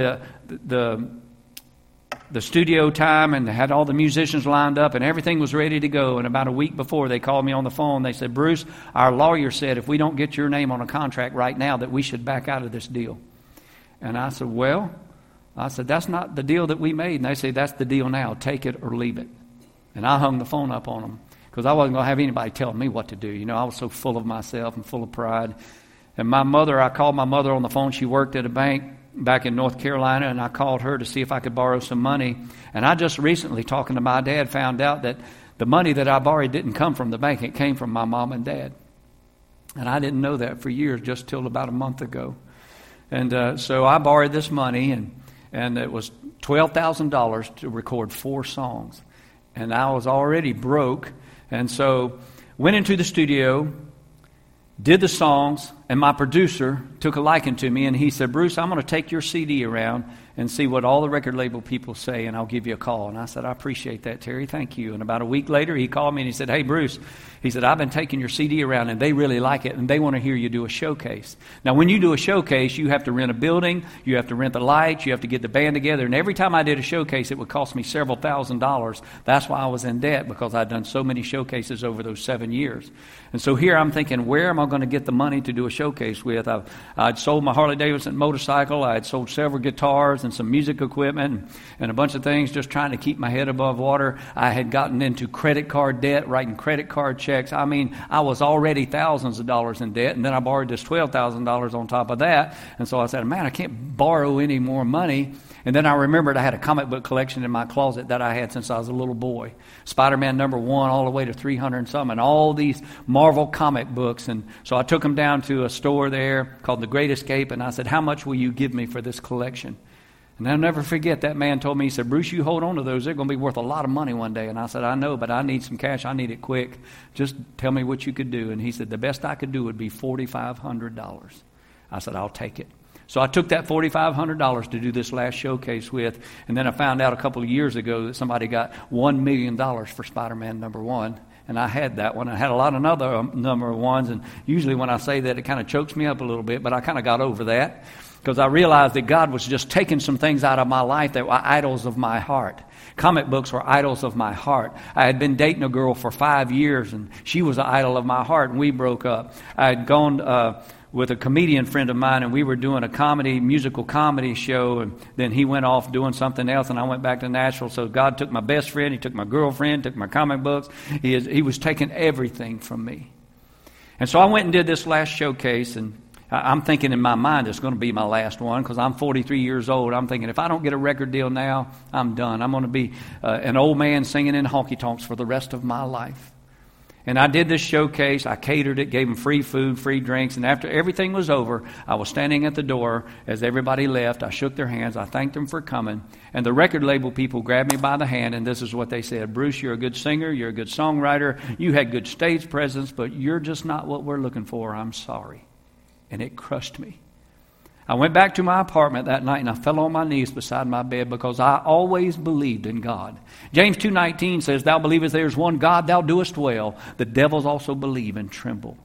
Speaker 5: the studio time and had all the musicians lined up, and everything was ready to go. And about a week before, they called me on the phone. They said, Bruce, our lawyer said if we don't get your name on a contract right now that we should back out of this deal. And I said, that's not the deal that we made. And they said, that's the deal now. Take it or leave it. And I hung the phone up on them because I wasn't going to have anybody telling me what to do. You know, I was so full of myself and full of pride. And I called my mother on the phone. She worked at a bank back in North Carolina, and I called her to see if I could borrow some money. And I just recently, talking to my dad, found out that the money that I borrowed didn't come from the bank. It came from my mom and dad. And I didn't know that for years, just till about a month ago. And so I borrowed this money, and it was $12,000 to record 4 songs. And I was already broke. And so went into the studio, did the songs, and my producer took a liking to me, and he said, Bruce, I'm going to take your CD around and see what all the record label people say, and I'll give you a call. And I said, I appreciate that, Terry. Thank you. And about a week later, he called me, and he said, hey, Bruce, he said, I've been taking your CD around, and they really like it, and they want to hear you do a showcase. Now, when you do a showcase, you have to rent a building, you have to rent the lights, you have to get the band together, and every time I did a showcase, it would cost me several $1,000s. That's why I was in debt, because I'd done so many showcases over those 7 years. And so here I'm thinking, where am I going to get the money to do a showcase with? I'd sold my Harley-Davidson motorcycle, I had sold several guitars and some music equipment and a bunch of things, just trying to keep my head above water. I had gotten into credit card debt, writing credit card checks. I mean, I was already thousands of dollars in debt, and then I borrowed this $12,000 on top of that. And so I said, man, I can't borrow any more money. And then I remembered I had a comic book collection in my closet that I had since I was a little boy. Spider-Man #1 all the way to 300 and some, and all these Marvel comic books. And so I took them down to a store there called The Great Escape, and I said, how much will you give me for this collection? And I'll never forget, that man told me, he said, Bruce, you hold on to those. They're going to be worth a lot of money one day. And I said, I know, but I need some cash. I need it quick. Just tell me what you could do. And he said, the best I could do would be $4,500. I said, I'll take it. So I took that $4,500 to do this last showcase with, and then I found out a couple of years ago that somebody got $1 million for Spider-Man #1, and I had that one. I had a lot of other number ones, and usually when I say that, it kind of chokes me up a little bit, but I kind of got over that because I realized that God was just taking some things out of my life that were idols of my heart. Comic books were idols of my heart. I had been dating a girl for 5 years, and she was an idol of my heart, and we broke up. I had gone with a comedian friend of mine, and we were doing a musical comedy show, and then he went off doing something else, and I went back to Nashville. So God took my best friend, he took my girlfriend, took my comic books. He was taking everything from me. And so I went and did this last showcase, and I'm thinking in my mind it's going to be my last one because I'm 43 years old. I'm thinking if I don't get a record deal now, I'm done. I'm going to be an old man singing in honky-tonks for the rest of my life. And I did this showcase. I catered it, gave them free food, free drinks. And after everything was over, I was standing at the door as everybody left. I shook their hands. I thanked them for coming. And the record label people grabbed me by the hand, and this is what they said. Bruce, you're a good singer. You're a good songwriter. You had good stage presence, but you're just not what we're looking for. I'm sorry. And it crushed me. I went back to my apartment that night and I fell on my knees beside my bed because I always believed in God. James 2:19 says, thou believest there is one God, thou doest well. The devils also believe and tremble.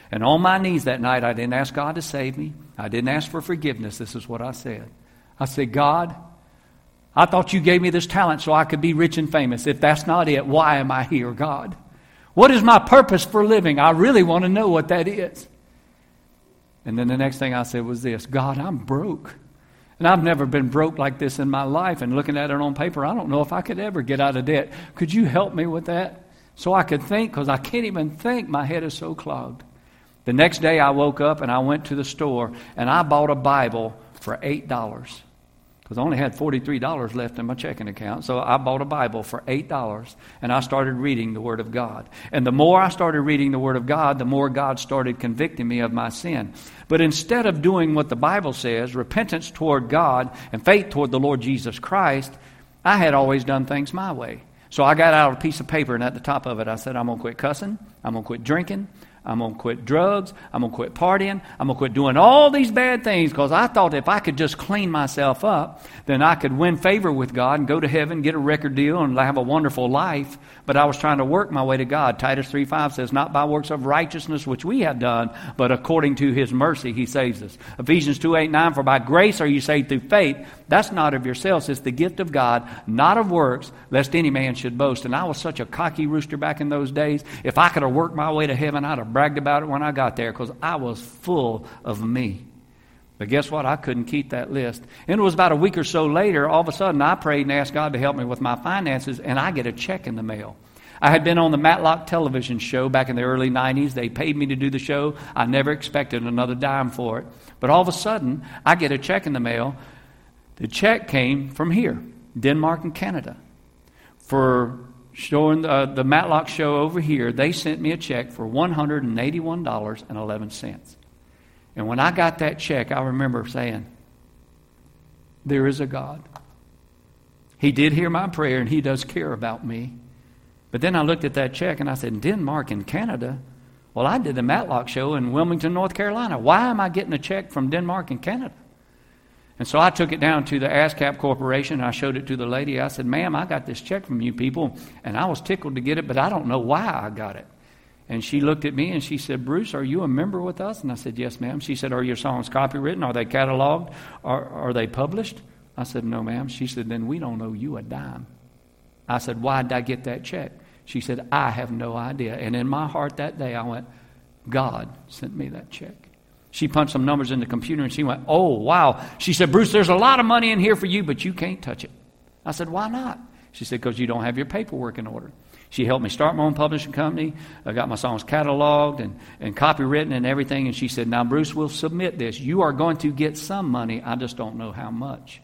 Speaker 5: And on my knees that night, I didn't ask God to save me. I didn't ask for forgiveness. This is what I said. I said, God, I thought you gave me this talent so I could be rich and famous. If that's not it, why am I here, God? What is my purpose for living? I really want to know what that is. And then the next thing I said was this, God, I'm broke. And I've never been broke like this in my life. And looking at it on paper, I don't know if I could ever get out of debt. Could you help me with that? So I could think, because I can't even think. My head is so clogged. The next day I woke up and I went to the store and I bought a Bible for $8. Because I only had $43 left in my checking account. So I bought a Bible for $8 and I started reading the Word of God. And the more I started reading the Word of God, the more God started convicting me of my sin. But instead of doing what the Bible says, repentance toward God and faith toward the Lord Jesus Christ, I had always done things my way. So I got out a piece of paper and at the top of it I said, I'm going to quit cussing, I'm going to quit drinking, I'm going to quit drugs, I'm going to quit partying, I'm going to quit doing all these bad things, because I thought if I could just clean myself up, then I could win favor with God and go to heaven, get a record deal, and have a wonderful life. But I was trying to work my way to God. Titus 3:5 says, not by works of righteousness which we have done, but according to His mercy He saves us. Ephesians 2:8-9, for by grace are you saved through faith. That's not of yourselves, it's the gift of God, not of works, lest any man should boast. And I was such a cocky rooster back in those days. If I could have worked my way to heaven, I'd have bragged about it when I got there, because I was full of me. But guess what? I couldn't keep that list. And it was about a week or so later, all of a sudden I prayed and asked God to help me with my finances, and I get a check in the mail. I had been on the Matlock television show back in the early 90s. They paid me to do the show. I never expected another dime for it. But all of a sudden, I get a check in the mail. The check came from here, Denmark and Canada. For showing the Matlock show over here, they sent me a check for $181.11. And when I got that check, I remember saying, there is a God. He did hear my prayer, and He does care about me. But then I looked at that check, and I said, Denmark and Canada? Well, I did the Matlock show in Wilmington, North Carolina. Why am I getting a check from Denmark and Canada? And so I took it down to the ASCAP Corporation, and I showed it to the lady. I said, ma'am, I got this check from you people, and I was tickled to get it, but I don't know why I got it. And she looked at me and she said, Bruce, are you a member with us? And I said, yes, ma'am. She said, are your songs copywritten? Are they cataloged? Are they published? I said, no, ma'am. She said, then we don't owe you a dime. I said, why did I get that check? She said, I have no idea. And in my heart that day, I went, God sent me that check. She punched some numbers in the computer and she went, oh, wow. She said, Bruce, there's a lot of money in here for you, but you can't touch it. I said, why not? She said, because you don't have your paperwork in order. She helped me start my own publishing company. I got my songs cataloged and copywritten and everything. And she said, now, Bruce, we'll submit this. You are going to get some money. I just don't know how much.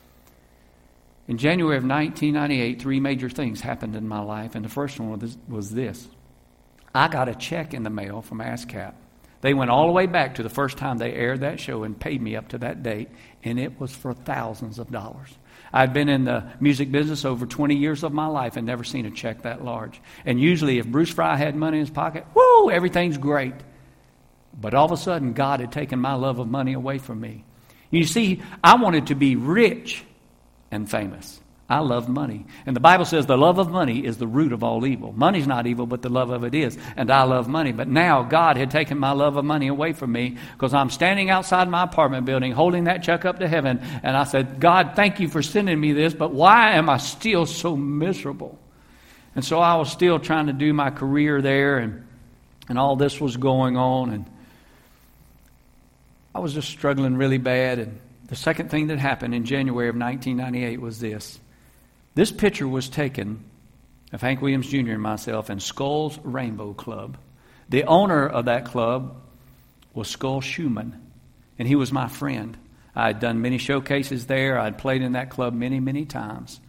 Speaker 5: In January of 1998, 3 major things happened in my life. And the first one was this. I got a check in the mail from ASCAP. They went all the way back to the first time they aired that show and paid me up to that date. And it was for thousands of dollars. I'd been in the music business over 20 years of my life and never seen a check that large. And usually if Bruce Fry had money in his pocket, whoo, everything's great. But all of a sudden, God had taken my love of money away from me. You see, I wanted to be rich and famous. I love money. And the Bible says the love of money is the root of all evil. Money's not evil, but the love of it is. And I love money. But now God had taken my love of money away from me, because I'm standing outside my apartment building holding that check up to heaven. And I said, God, thank you for sending me this, but why am I still so miserable? And so I was still trying to do my career there, and all this was going on. And I was just struggling really bad. And the second thing that happened in January of 1998 was this. This picture was taken of Hank Williams Jr. and myself in Skull's Rainbow Club. The owner of that club was Skull Schumann, and he was my friend. I had done many showcases there. I'd played in that club many, many times.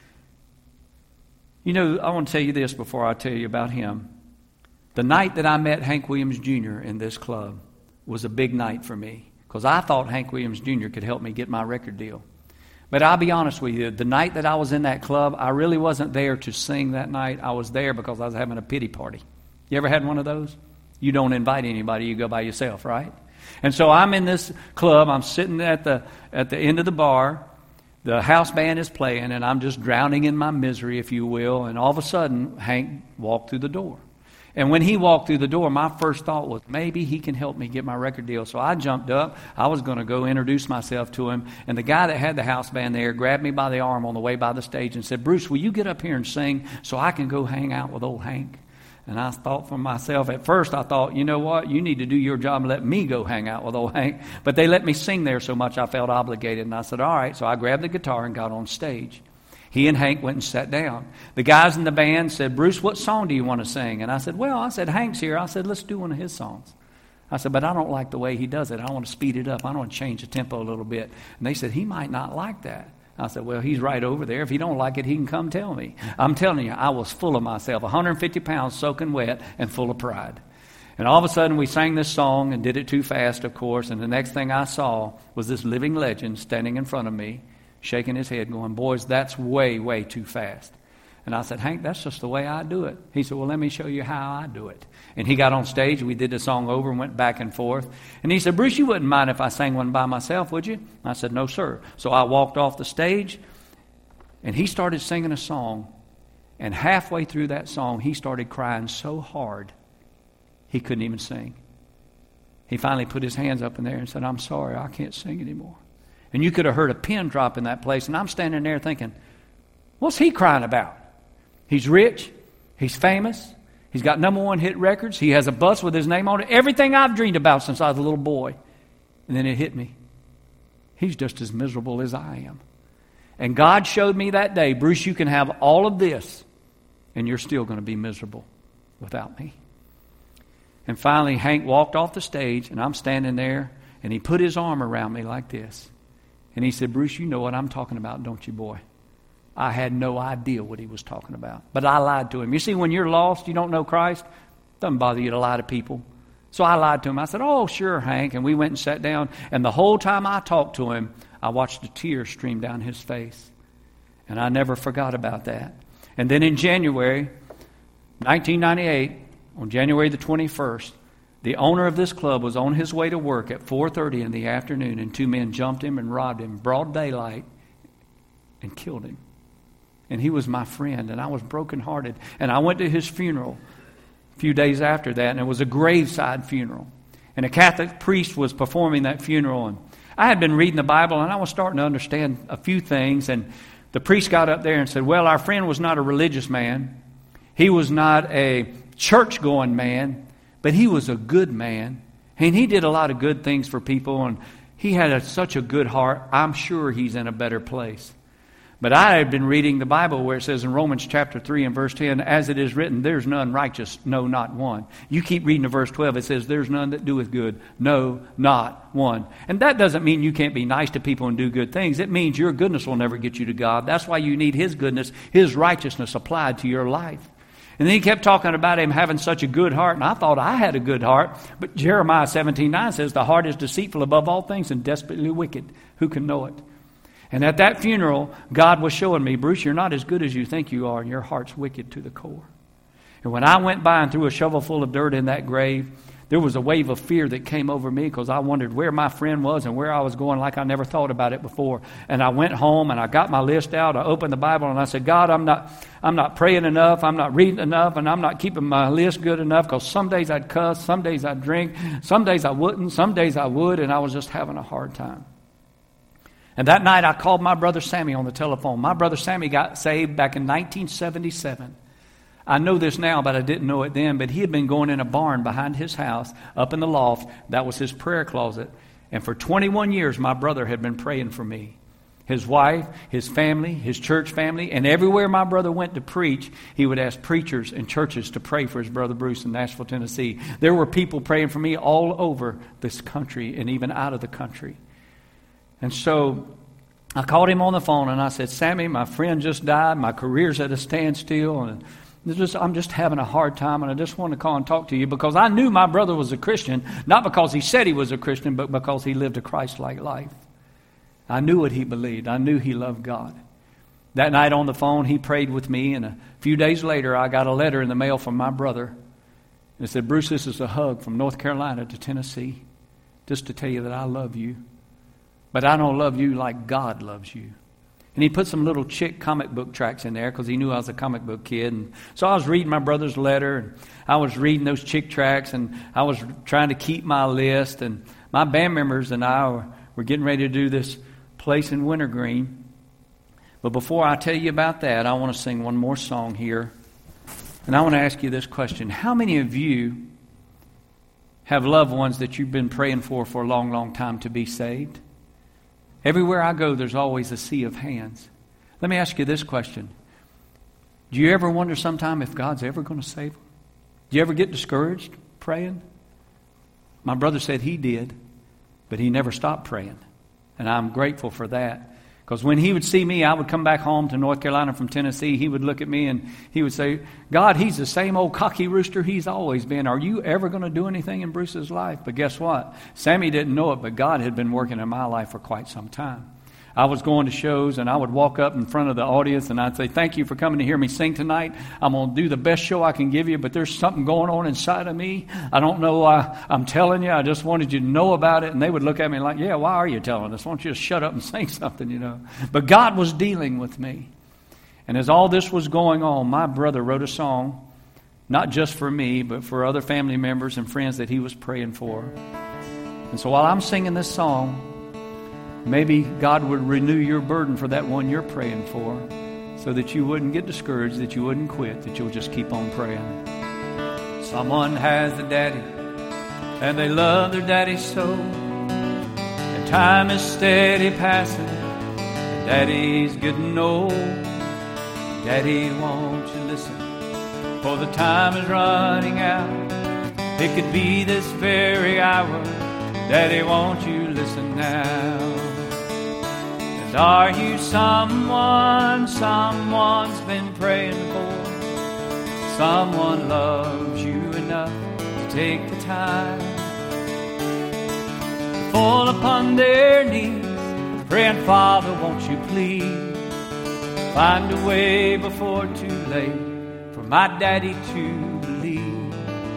Speaker 5: You know, I want to tell you this before I tell you about him. The night that I met Hank Williams Jr. in this club was a big night for me, because I thought Hank Williams Jr. could help me get my record deal. But I'll be honest with you, the night that I was in that club, I really wasn't there to sing that night. I was there because I was having a pity party. You ever had one of those? You don't invite anybody, you go by yourself, right? And so I'm in this club, I'm sitting at the end of the bar, the house band is playing, and I'm just drowning in my misery, if you will, and all of a sudden, Hank walked through the door. And when he walked through the door, my first thought was, maybe he can help me get my record deal. So I jumped up. I was going to go introduce myself to him. And the guy that had the house band there grabbed me by the arm on the way by the stage and said, Bruce, will you get up here and sing so I can go hang out with old Hank? And I thought for myself, at first I thought, you know what, you need to do your job and let me go hang out with old Hank. But they let me sing there so much I felt obligated. And I said, all right. So I grabbed the guitar and got on stage. He and Hank went and sat down. The guys in the band said, Bruce, what song do you want to sing? And I said, Hank's here. I said, let's do one of his songs. I said, but I don't like the way he does it. I want to speed it up. I want to change the tempo a little bit. And they said, he might not like that. I said, well, he's right over there. If he don't like it, he can come tell me. I'm telling you, I was full of myself, 150 pounds soaking wet and full of pride. And all of a sudden, we sang this song and did it too fast, of course. And the next thing I saw was this living legend standing in front of me, shaking his head, going, boys, that's way, way too fast. And I said, Hank, that's just the way I do it. He said, well, let me show you how I do it. And he got on stage. We did the song over and went back and forth. And he said, Bruce, you wouldn't mind if I sang one by myself, would you? I said, no, sir. So I walked off the stage, and he started singing a song. And halfway through that song, he started crying so hard, he couldn't even sing. He finally put his hands up in there and said, I'm sorry, I can't sing anymore. And you could have heard a pin drop in that place. And I'm standing there thinking, what's he crying about? He's rich. He's famous. He's got #1 hit records. He has a bus with his name on it. Everything I've dreamed about since I was a little boy. And then it hit me. He's just as miserable as I am. And God showed me that day, Bruce, you can have all of this, and you're still going to be miserable without me. And finally, Hank walked off the stage, and I'm standing there, and he put his arm around me like this. And he said, Bruce, you know what I'm talking about, don't you, boy? I had no idea what he was talking about. But I lied to him. You see, when you're lost, you don't know Christ, it doesn't bother you to lie to people. So I lied to him. I said, oh, sure, Hank. And we went and sat down. And the whole time I talked to him, I watched a tear stream down his face. And I never forgot about that. And then in January 1998, on January the 21st, the owner of this club was on his way to work at 4:30 in the afternoon, and 2 men jumped him and robbed him, broad daylight, and killed him. And he was my friend, and I was brokenhearted. And I went to his funeral a few days after that, and it was a graveside funeral. And a Catholic priest was performing that funeral. And I had been reading the Bible, and I was starting to understand a few things. And the priest got up there and said, well, our friend was not a religious man. He was not a church-going man. But he was a good man, and he did a lot of good things for people, and he had such a good heart. I'm sure he's in a better place. But I had been reading the Bible where it says in Romans chapter 3 and verse 10, as it is written, there's none righteous, no, not one. You keep reading to verse 12, it says, there's none that doeth good, no, not one. And that doesn't mean you can't be nice to people and do good things. It means your goodness will never get you to God. That's why you need His goodness, His righteousness applied to your life. And then he kept talking about him having such a good heart, and I thought I had a good heart. But Jeremiah 17:9 says, the heart is deceitful above all things and desperately wicked. Who can know it? And at that funeral, God was showing me, Bruce, you're not as good as you think you are, and your heart's wicked to the core. And when I went by and threw a shovel full of dirt in that grave, there was a wave of fear that came over me because I wondered where my friend was and where I was going like I never thought about it before. And I went home and I got my list out. I opened the Bible and I said, God, I'm not praying enough. I'm not reading enough. And I'm not keeping my list good enough because some days I'd cuss. Some days I'd drink. Some days I wouldn't. Some days I would. And I was just having a hard time. And that night I called my brother Sammy on the telephone. My brother Sammy got saved back in 1977. I know this now, but I didn't know it then. But he had been going in a barn behind his house, up in the loft. That was his prayer closet. And for 21 years, my brother had been praying for me. His wife, his family, his church family. And everywhere my brother went to preach, he would ask preachers and churches to pray for his brother Bruce in Nashville, Tennessee. There were people praying for me all over this country and even out of the country. And so I called him on the phone and I said, Sammy, my friend just died. My career's at a standstill. And I'm just having a hard time, and I just want to call and talk to you because I knew my brother was a Christian, not because he said he was a Christian, but because he lived a Christ-like life. I knew what he believed. I knew he loved God. That night on the phone, he prayed with me, and a few days later, I got a letter in the mail from my brother. And it said, Bruce, this is a hug from North Carolina to Tennessee, just to tell you that I love you. But I don't love you like God loves you. And he put some little chick comic book tracks in there because he knew I was a comic book kid. And so I was reading my brother's letter, and I was reading those chick tracks, and I was trying to keep my list. And my band members and I were getting ready to do this place in Wintergreen. But before I tell you about that, I want to sing one more song here. And I want to ask you this question. How many of you have loved ones that you've been praying for a long, long time to be saved? Everywhere I go, there's always a sea of hands. Let me ask you this question. Do you ever wonder sometime if God's ever going to save them? Do you ever get discouraged praying? My brother said he did, but he never stopped praying. And I'm grateful for that. Because when he would see me, I would come back home to North Carolina from Tennessee. He would look at me and he would say, God, he's the same old cocky rooster he's always been. Are you ever going to do anything in Bruce's life? But guess what? Sammy didn't know it, but God had been working in my life for quite some time. I was going to shows, and I would walk up in front of the audience, and I'd say, thank you for coming to hear me sing tonight. I'm going to do the best show I can give you, but there's something going on inside of me. I don't know why I'm telling you. I just wanted you to know about it. And they would look at me like, yeah, why are you telling us? Why don't you just shut up and sing something, you know? But God was dealing with me. And as all this was going on, my brother wrote a song, not just for me, but for other family members and friends that he was praying for. And so while I'm singing this song, maybe God would renew your burden for that one you're praying for, so that you wouldn't get discouraged, that you wouldn't quit, that you'll just keep on praying.
Speaker 6: Someone has a daddy, and they love their daddy so, and time is steady passing, and daddy's getting old. Daddy, won't you listen, for the time is running out. It could be this very hour. Daddy, won't you listen now? And are you someone's been praying for? Someone loves you enough to take the time to fall upon their knees, praying, Father, won't you please find a way before too late for my daddy to believe.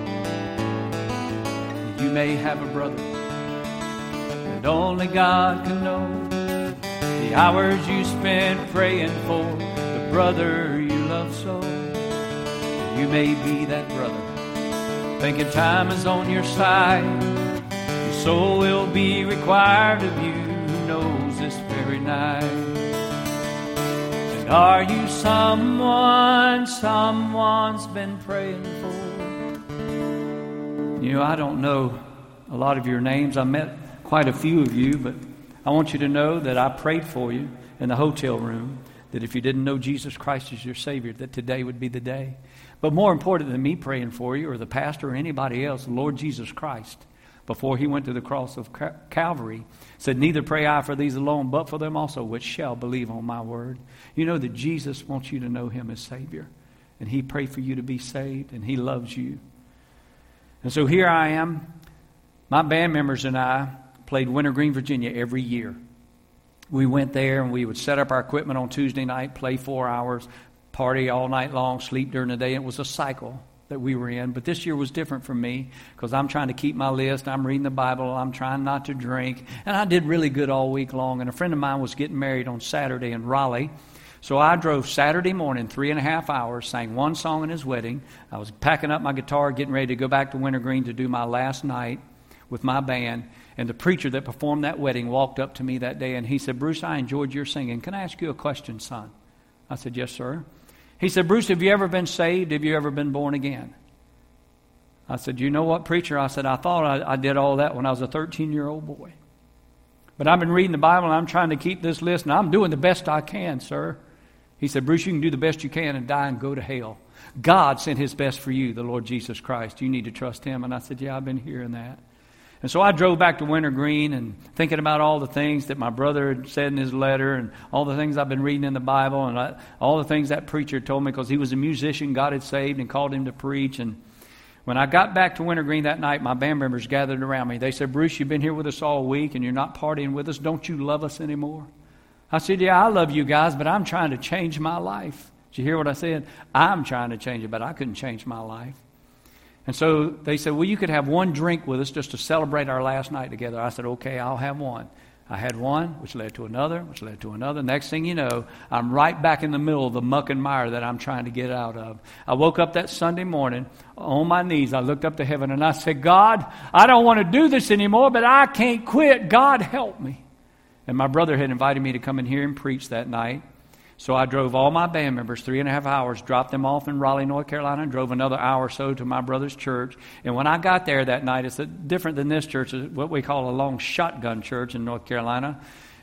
Speaker 6: You may have a brother, and only God can know the hours you spent praying for the brother you love so. You may be that brother, thinking time is on your side, and so will be required of you. Who knows this very night? And are you someone's been praying for? You know, I don't know a lot of your names. I met quite a few of you, but I want you to know that I prayed for you in the hotel room, that if you didn't know Jesus Christ as your Savior, that today would be the day. But more important than me praying for you or the pastor or anybody else, the Lord Jesus Christ, before he went to the cross of Calvary, said, neither pray I for these alone, but for them also which shall believe on my word. You know that Jesus wants you to know him as Savior, and he prayed for you to be saved, and he loves you. And so here I am. My band members and I played Wintergreen, Virginia every year. We went there and we would set up our equipment on Tuesday night, play 4 hours, party all night long, sleep during the day. It was a cycle that we were in. But this year was different for me because I'm trying to keep my list. I'm reading the Bible. I'm trying not to drink. And I did really good all week long. And a friend of mine was getting married on Saturday in Raleigh. So I drove Saturday morning 3.5 hours, sang one song in his wedding. I was packing up my guitar, getting ready to go back to Wintergreen to do my last night with my band. And the preacher that performed that wedding walked up to me that day and he said, Bruce, I enjoyed your singing. Can I ask you a question, son? I said, yes, sir. He said, Bruce, have you ever been saved? Have you ever been born again? I said, you know what, preacher? I said, I thought I did all that when I was a 13-year-old boy. But I've been reading the Bible and I'm trying to keep this list and I'm doing the best I can, sir. He said, Bruce, you can do the best you can and die and go to hell. God sent his best for you, the Lord Jesus Christ. You need to trust him. And I said, yeah, I've been hearing that. And so I drove back to Wintergreen and thinking about all the things that my brother had said in his letter and all the things I've been reading in the Bible and all the things that preacher told me because he was a musician God had saved and called him to preach. And when I got back to Wintergreen that night, my band members gathered around me. They said, Bruce, you've been here with us all week and you're not partying with us. Don't you love us anymore? I said, yeah, I love you guys, but I'm trying to change my life. Did you hear what I said? I'm trying to change it, but I couldn't change my life. And so they said, well, you could have one drink with us just to celebrate our last night together. I said, okay, I'll have one.
Speaker 5: I had one, which led to another, which led to another. Next thing you know, I'm right back in the middle of the muck and mire that I'm trying to get out of. I woke up that Sunday morning on my knees. I looked up to heaven and I said, God, I don't want to do this anymore, but I can't quit. God, help me. And my brother had invited me to come in here and preach that night. So I drove all my band members 3.5 hours, dropped them off in Raleigh, North Carolina, and drove another hour or so to my brother's church. And when I got there that night, it's different than this church. It's what we call a long shotgun church in North Carolina.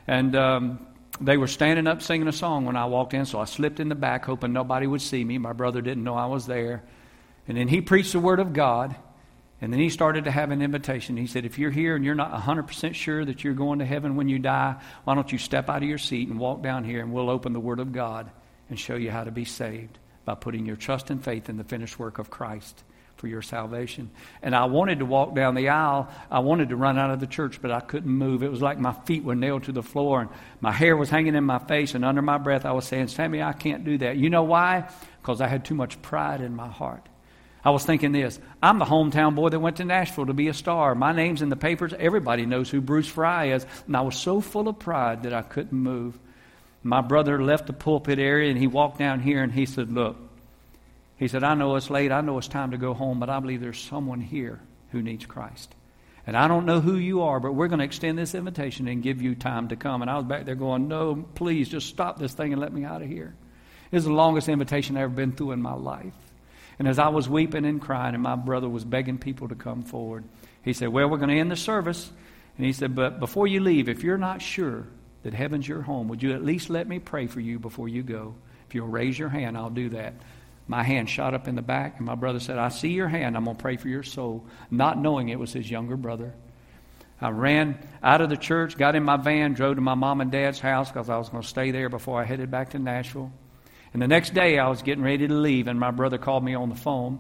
Speaker 5: And they were standing up singing a song when I walked in, so I slipped in the back hoping nobody would see me. My brother didn't know I was there. And then he preached the Word of God. And then he started to have an invitation. He said, if you're here and you're not 100% sure that you're going to heaven when you die, why don't you step out of your seat and walk down here and we'll open the Word of God and show you how to be saved by putting your trust and faith in the finished work of Christ for your salvation. And I wanted to walk down the aisle. I wanted to run out of the church, but I couldn't move. It was like my feet were nailed to the floor and my hair was hanging in my face, and under my breath I was saying, Sammy, I can't do that. You know why? Because I had too much pride in my heart. I was thinking this, I'm the hometown boy that went to Nashville to be a star. My name's in the papers. Everybody knows who Bruce Fry is. And I was so full of pride that I couldn't move. My brother left the pulpit area and he walked down here and he said, look, he said, I know it's late. I know it's time to go home, but I believe there's someone here who needs Christ. And I don't know who you are, but we're going to extend this invitation and give you time to come. And I was back there going, no, please just stop this thing and let me out of here. It was the longest invitation I've ever been through in my life. And as I was weeping and crying and my brother was begging people to come forward, he said, well, we're going to end the service. And he said, but before you leave, if you're not sure that heaven's your home, would you at least let me pray for you before you go? If you'll raise your hand, I'll do that. My hand shot up in the back, and my brother said, I see your hand. I'm going to pray for your soul, not knowing it was his younger brother. I ran out of the church, got in my van, drove to my mom and dad's house because I was going to stay there before I headed back to Nashville. And the next day, I was getting ready to leave, and my brother called me on the phone.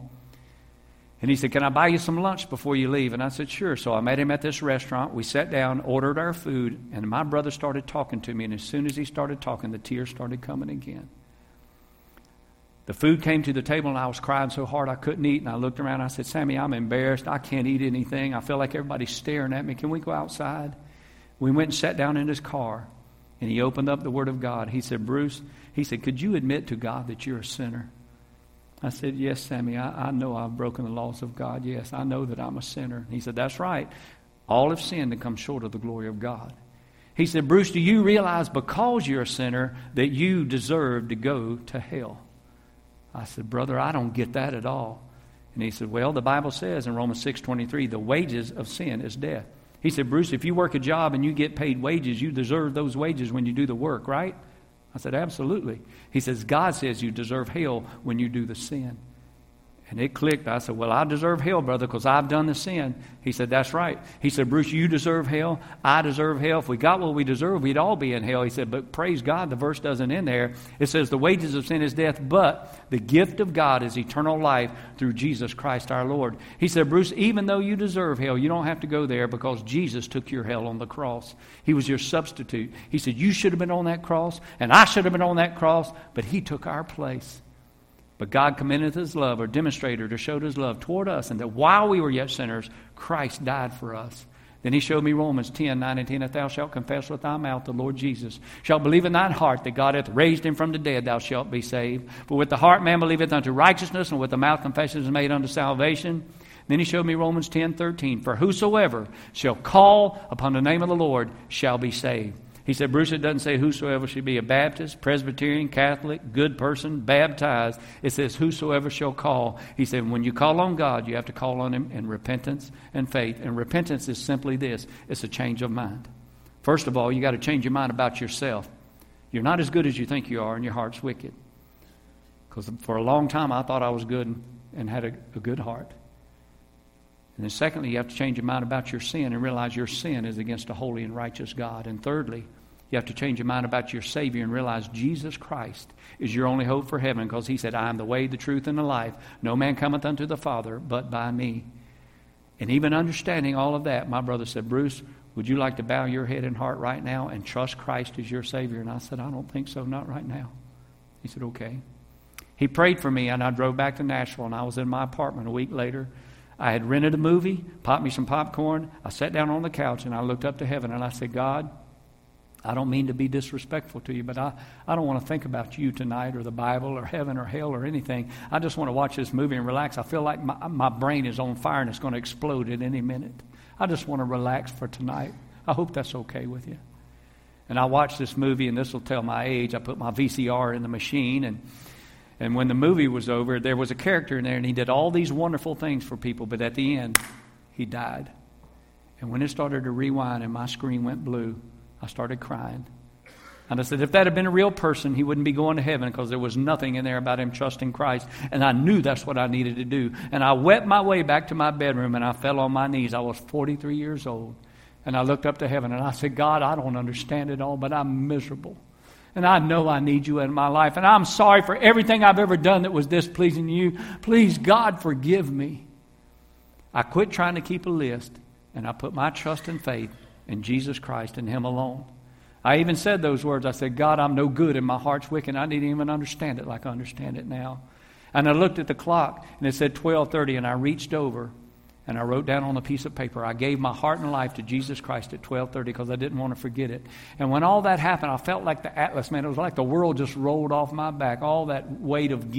Speaker 5: And he said, can I buy you some lunch before you leave? And I said, sure. So I met him at this restaurant. We sat down, ordered our food, and my brother started talking to me. And as soon as he started talking, the tears started coming again. The food came to the table, and I was crying so hard I couldn't eat. And I looked around, and I said, Sammy, I'm embarrassed. I can't eat anything. I feel like everybody's staring at me. Can we go outside? We went and sat down in his car, and he opened up the Word of God. He said, Bruce, he said, could you admit to God that you're a sinner? I said, yes, Sammy, I know I've broken the laws of God. Yes, I know that I'm a sinner. He said, that's right. All have sinned and come short of the glory of God. He said, Bruce, do you realize because you're a sinner that you deserve to go to hell? I said, brother, I don't get that at all. And he said, well, the Bible says in Romans 6:23, the wages of sin is death. He said, Bruce, if you work a job and you get paid wages, you deserve those wages when you do the work, right? I said, absolutely. He says, God says you deserve hell when you do the sin. And it clicked. I said, well, I deserve hell, brother, because I've done the sin. He said, that's right. He said, Bruce, you deserve hell. I deserve hell. If we got what we deserve, we'd all be in hell. He said, but praise God, the verse doesn't end there. It says the wages of sin is death, but the gift of God is eternal life through Jesus Christ our Lord. He said, Bruce, even though you deserve hell, you don't have to go there because Jesus took your hell on the cross. He was your substitute. He said, you should have been on that cross, and I should have been on that cross, but He took our place. But God commendeth His love, or demonstrated or showed His love toward us, and that while we were yet sinners, Christ died for us. Then He showed me Romans 10:9-10, if thou shalt confess with thy mouth the Lord Jesus, shalt believe in thine heart that God hath raised Him from the dead, thou shalt be saved. For with the heart man believeth unto righteousness, and with the mouth confession is made unto salvation. Then He showed me Romans 10:13, for whosoever shall call upon the name of the Lord shall be saved. He said, Bruce, it doesn't say whosoever should be a Baptist, Presbyterian, Catholic, good person, baptized. It says whosoever shall call. He said, when you call on God, you have to call on Him in repentance and faith. And repentance is simply this. It's a change of mind. First of all, you got to change your mind about yourself. You're not as good as you think you are, and your heart's wicked. Because for a long time, I thought I was good and had a good heart. And then secondly, you have to change your mind about your sin and realize your sin is against a holy and righteous God. And thirdly, you have to change your mind about your Savior and realize Jesus Christ is your only hope for heaven, because He said, I am the way, the truth, and the life. No man cometh unto the Father but by me. And even understanding all of that, my brother said, Bruce, would you like to bow your head and heart right now and trust Christ as your Savior? And I said, I don't think so, not right now. He said, okay. He prayed for me, and I drove back to Nashville, and I was in my apartment a week later. I had rented a movie, popped me some popcorn. I sat down on the couch, and I looked up to heaven, and I said, God, I don't mean to be disrespectful to you, but I don't want to think about you tonight or the Bible or heaven or hell or anything. I just want to watch this movie and relax. I feel like my brain is on fire and it's going to explode at any minute. I just want to relax for tonight. I hope that's okay with you. And I watched this movie, and this will tell my age. I put my VCR in the machine, and when the movie was over, there was a character in there, and he did all these wonderful things for people, but at the end, he died. And when it started to rewind and my screen went blue, I started crying. And I said, if that had been a real person, he wouldn't be going to heaven, because there was nothing in there about him trusting Christ. And I knew that's what I needed to do. And I wept my way back to my bedroom, and I fell on my knees. I was 43 years old. And I looked up to heaven, and I said, God, I don't understand it all, but I'm miserable. And I know I need you in my life. And I'm sorry for everything I've ever done that was displeasing to you. Please, God, forgive me. I quit trying to keep a list, and I put my trust and faith in Jesus Christ and Him alone. I even said those words. I said, God, I'm no good and my heart's wicked. I didn't even understand it like I understand it now. And I looked at the clock and it said 12:30, and I reached over and I wrote down on a piece of paper, I gave my heart and life to Jesus Christ at 12:30 because I didn't want to forget it. And when all that happened, I felt like the Atlas, man. It was like the world just rolled off my back. All that weight of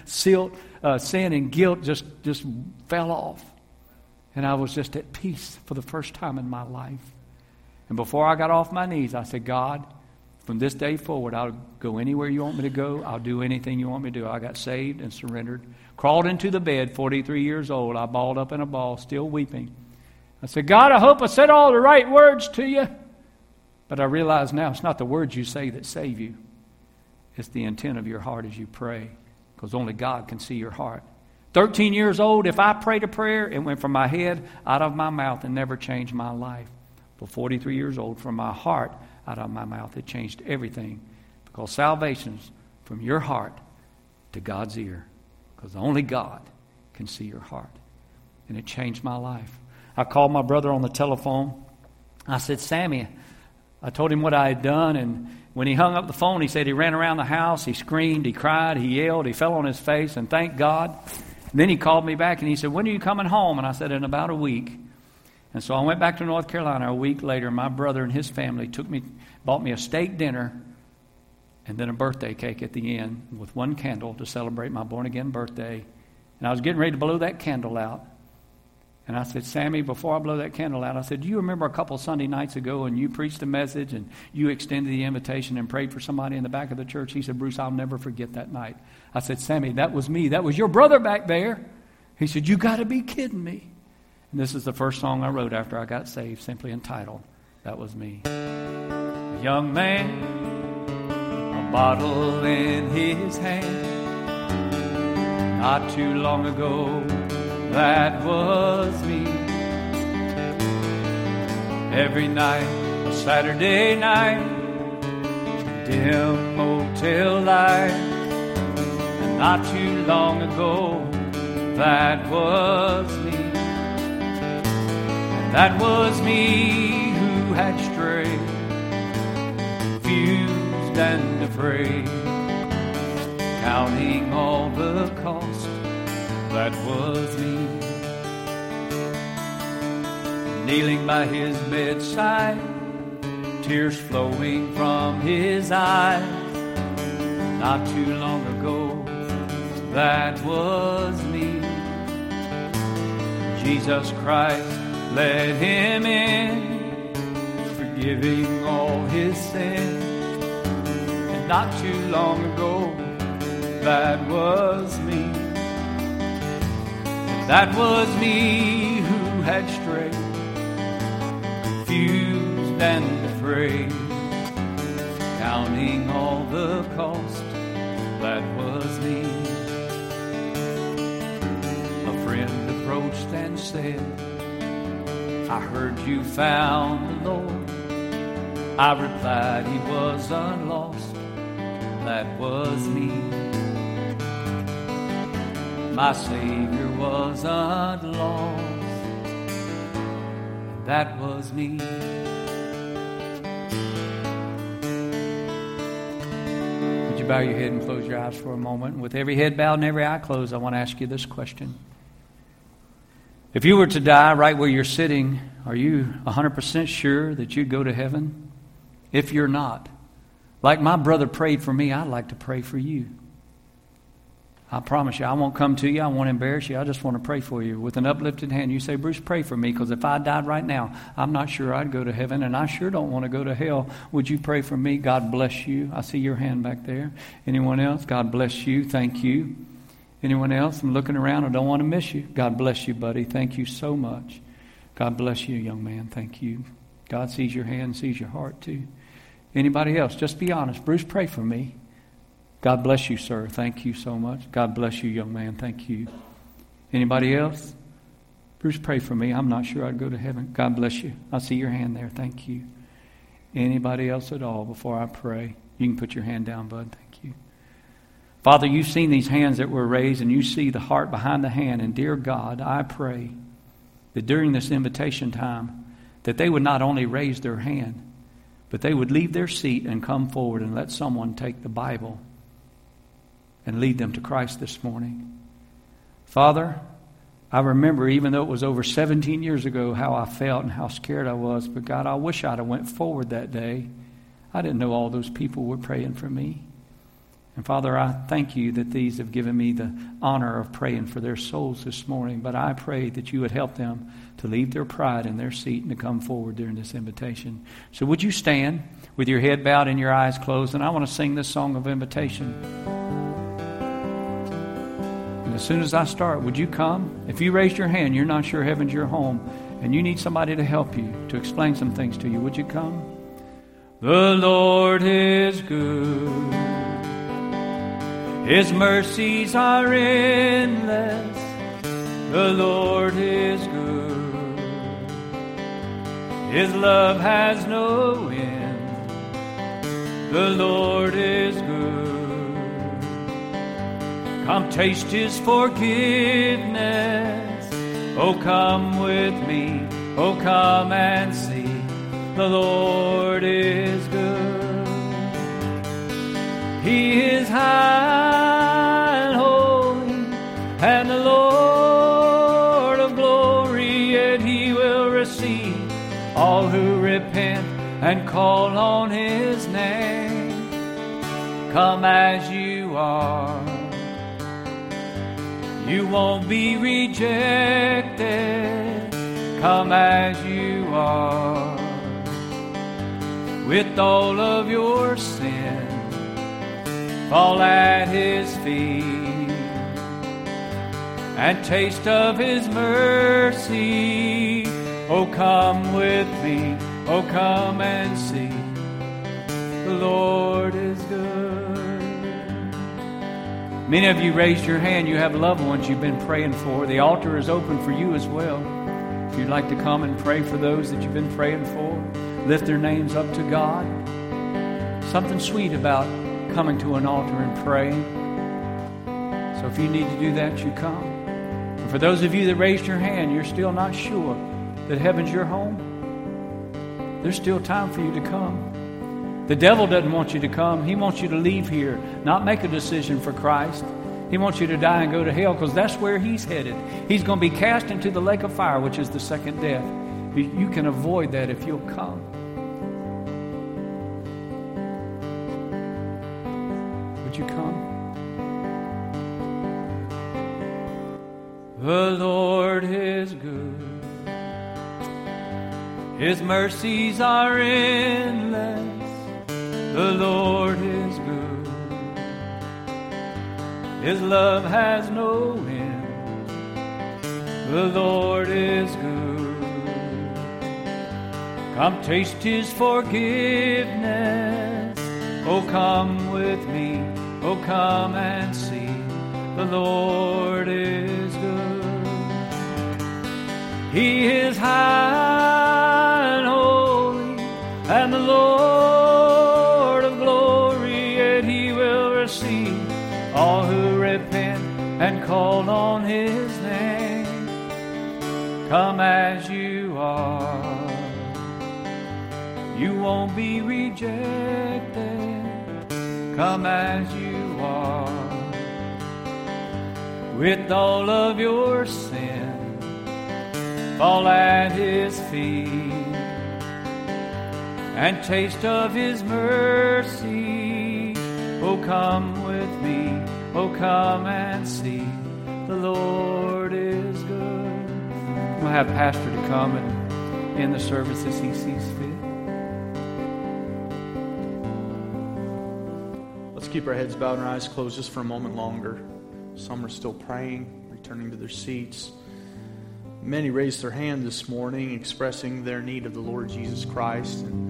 Speaker 5: sin and guilt just fell off. And I was just at peace for the first time in my life. And before I got off my knees, I said, God, from this day forward, I'll go anywhere you want me to go. I'll do anything you want me to do. I got saved and surrendered. Crawled into the bed, 43 years old. I balled up in a ball, still weeping. I said, God, I hope I said all the right words to you. But I realize now it's not the words you say that save you. It's the intent of your heart as you pray, because only God can see your heart. 13 years old, if I prayed a prayer, it went from my head out of my mouth and never changed my life. But 43 years old, from my heart out of my mouth, it changed everything. Because salvation's from your heart to God's ear. Because only God can see your heart. And it changed my life. I called my brother on the telephone. I said, Sammy, I told him what I had done, and when he hung up the phone, he said he ran around the house, he screamed, he cried, he yelled, he fell on his face, and thank God. And then he called me back and he said, when are you coming home? And I said, in about a week. And so I went back to North Carolina. A week later, my brother and his family bought me a steak dinner and then a birthday cake at the end with one candle to celebrate my born-again birthday. And I was getting ready to blow that candle out. And I said, Sammy, before I blow that candle out, I said, do you remember a couple Sunday nights ago and you preached a message and you extended the invitation and prayed for somebody in the back of the church? He said, Bruce, I'll never forget that night. I said, Sammy, that was me. That was your brother back there. He said, you got to be kidding me. And this is the first song I wrote after I got saved, simply entitled, That Was Me. A young man, a bottle in his hand. Not too long ago, that was me. Every night, a Saturday night, dim motel light. And not too long ago, that was me. And that was me who had strayed, confused and afraid, counting all the cost. That was me. Kneeling by his bedside, tears flowing from his eyes. Not too long ago, that was me. Jesus Christ let him in, forgiving all his sins. And not too long ago, that was me. That was me who had strayed, confused and afraid, counting all the cost. That was me. A friend approached and said, I heard you found the Lord. I replied he wasn't lost. That was me. My Savior wasn't lost. That was me. Would you bow your head and close your eyes for a moment? With every head bowed and every eye closed, I want to ask you this question. If you were to die right where you're sitting, are you 100% sure that you'd go to heaven? If you're not, like my brother prayed for me, I'd like to pray for you. I promise you, I won't come to you. I won't embarrass you. I just want to pray for you. With an uplifted hand, you say, Bruce, pray for me, because if I died right now, I'm not sure I'd go to heaven, and I sure don't want to go to hell. Would you pray for me? God bless you. I see your hand back there. Anyone else? God bless you. Thank you. Anyone else? I'm looking around. I don't want to miss you. God bless you, buddy. Thank you so much. God bless you, young man. Thank you. God sees your hand, sees your heart too. Anybody else? Just be honest. Bruce, pray for me. God bless you, sir. Thank you so much. God bless you, young man. Thank you. Anybody else? Bruce, pray for me. I'm not sure I'd go to heaven. God bless you. I see your hand there. Thank you. Anybody else at all before I pray? You can put your hand down, bud. Thank you. Father, you've seen these hands that were raised, and you see the heart behind the hand. And dear God, I pray that during this invitation time, that they would not only raise their hand, but they would leave their seat and come forward and let someone take the Bible and lead them to Christ this morning. Father, I remember, even though it was over 17 years ago, how I felt and how scared I was. But God, I wish I'd have went forward that day. I didn't know all those people were praying for me. And Father, I thank you that these have given me the honor of praying for their souls this morning. But I pray that you would help them to leave their pride in their seat and to come forward during this invitation. So would you stand with your head bowed and your eyes closed? And I want to sing this song of invitation. And as soon as I start, would you come? If you raised your hand, you're not sure heaven's your home, and you need somebody to help you, to explain some things to you, would you come? The Lord is good. His mercies are endless. The Lord is good. His love has no end. The Lord is good. Come taste His forgiveness. Oh, come with me. Oh, come and see. The Lord is good. He is high and holy, and the Lord of glory, yet He will receive all who repent and call on His name. Come as you are. You won't be rejected. Come as you are. With all of your sin, fall at His feet and taste of His mercy. Oh, come with me. Oh, come and see. The Lord is good. Many of you raised your hand. You have loved ones you've been praying for. The altar is open for you as well. If you'd like to come and pray for those that you've been praying for, lift their names up to God. Something sweet about coming to an altar and praying. So if you need to do that, you come. And for those of you that raised your hand, you're still not sure that heaven's your home, there's still time for you to come. The devil doesn't want you to come. He wants you to leave here, not make a decision for Christ. He wants you to die and go to hell, because that's where he's headed. He's going to be cast into the lake of fire, which is the second death. You can avoid that if you'll come. Would you come? The Lord is good. His mercies are endless. The Lord is good. His love has no end. The Lord is good. Come taste His forgiveness. Oh, come with me. Oh, come and see. The Lord is good. He is high and holy, and the Lord of glory, yet He will receive all who repent and call on His name. Come as you are. You won't be rejected. Come as you are. With all of your sin, fall at His feet
Speaker 6: and taste of His mercy. Oh, come with me, oh, come and see, the Lord is good. We'll have Pastor to come and end the service as he sees fit.
Speaker 2: Let's keep our heads bowed and our eyes closed just for a moment longer. Some are still praying, returning to their seats. Many raised their hand this morning, expressing their need of the Lord Jesus Christ. And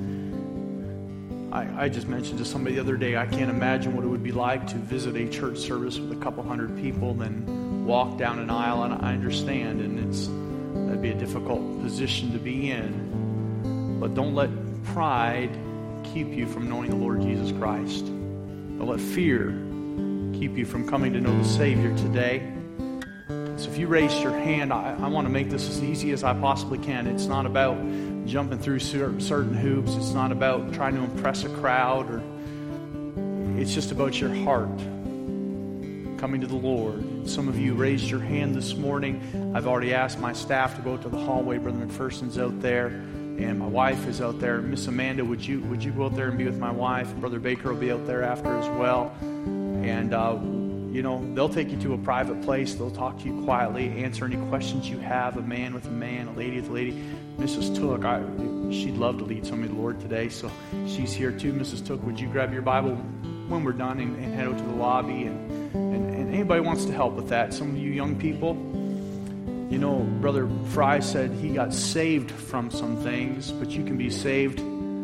Speaker 2: I just mentioned to somebody the other day, I can't imagine what it would be like to visit a church service with a couple hundred people, then walk down an aisle, and I understand, and that'd be a difficult position to be in. But don't let pride keep you from knowing the Lord Jesus Christ. Don't let fear keep you from coming to know the Savior today. So if you raised your hand, I want to make this as easy as I possibly can. It's not about jumping through certain hoops. It's not about trying to impress a crowd. It's just about your heart coming to the Lord. Some of you raised your hand this morning. I've already asked my staff to go to the hallway. Brother McPherson's out there, and my wife is out there. Miss Amanda, would you go out there and be with my wife? Brother Baker will be out there after as well. And they'll take you to a private place. They'll talk to you quietly, answer any questions you have, a man with a man, a lady with a lady. Mrs. Took, she'd love to lead somebody to the Lord today, so she's here too. Mrs. Took, would you grab your Bible when we're done and head out to the lobby? And anybody wants to help with that. Some of you young people, Brother Fry said he got saved from some things, but you can be saved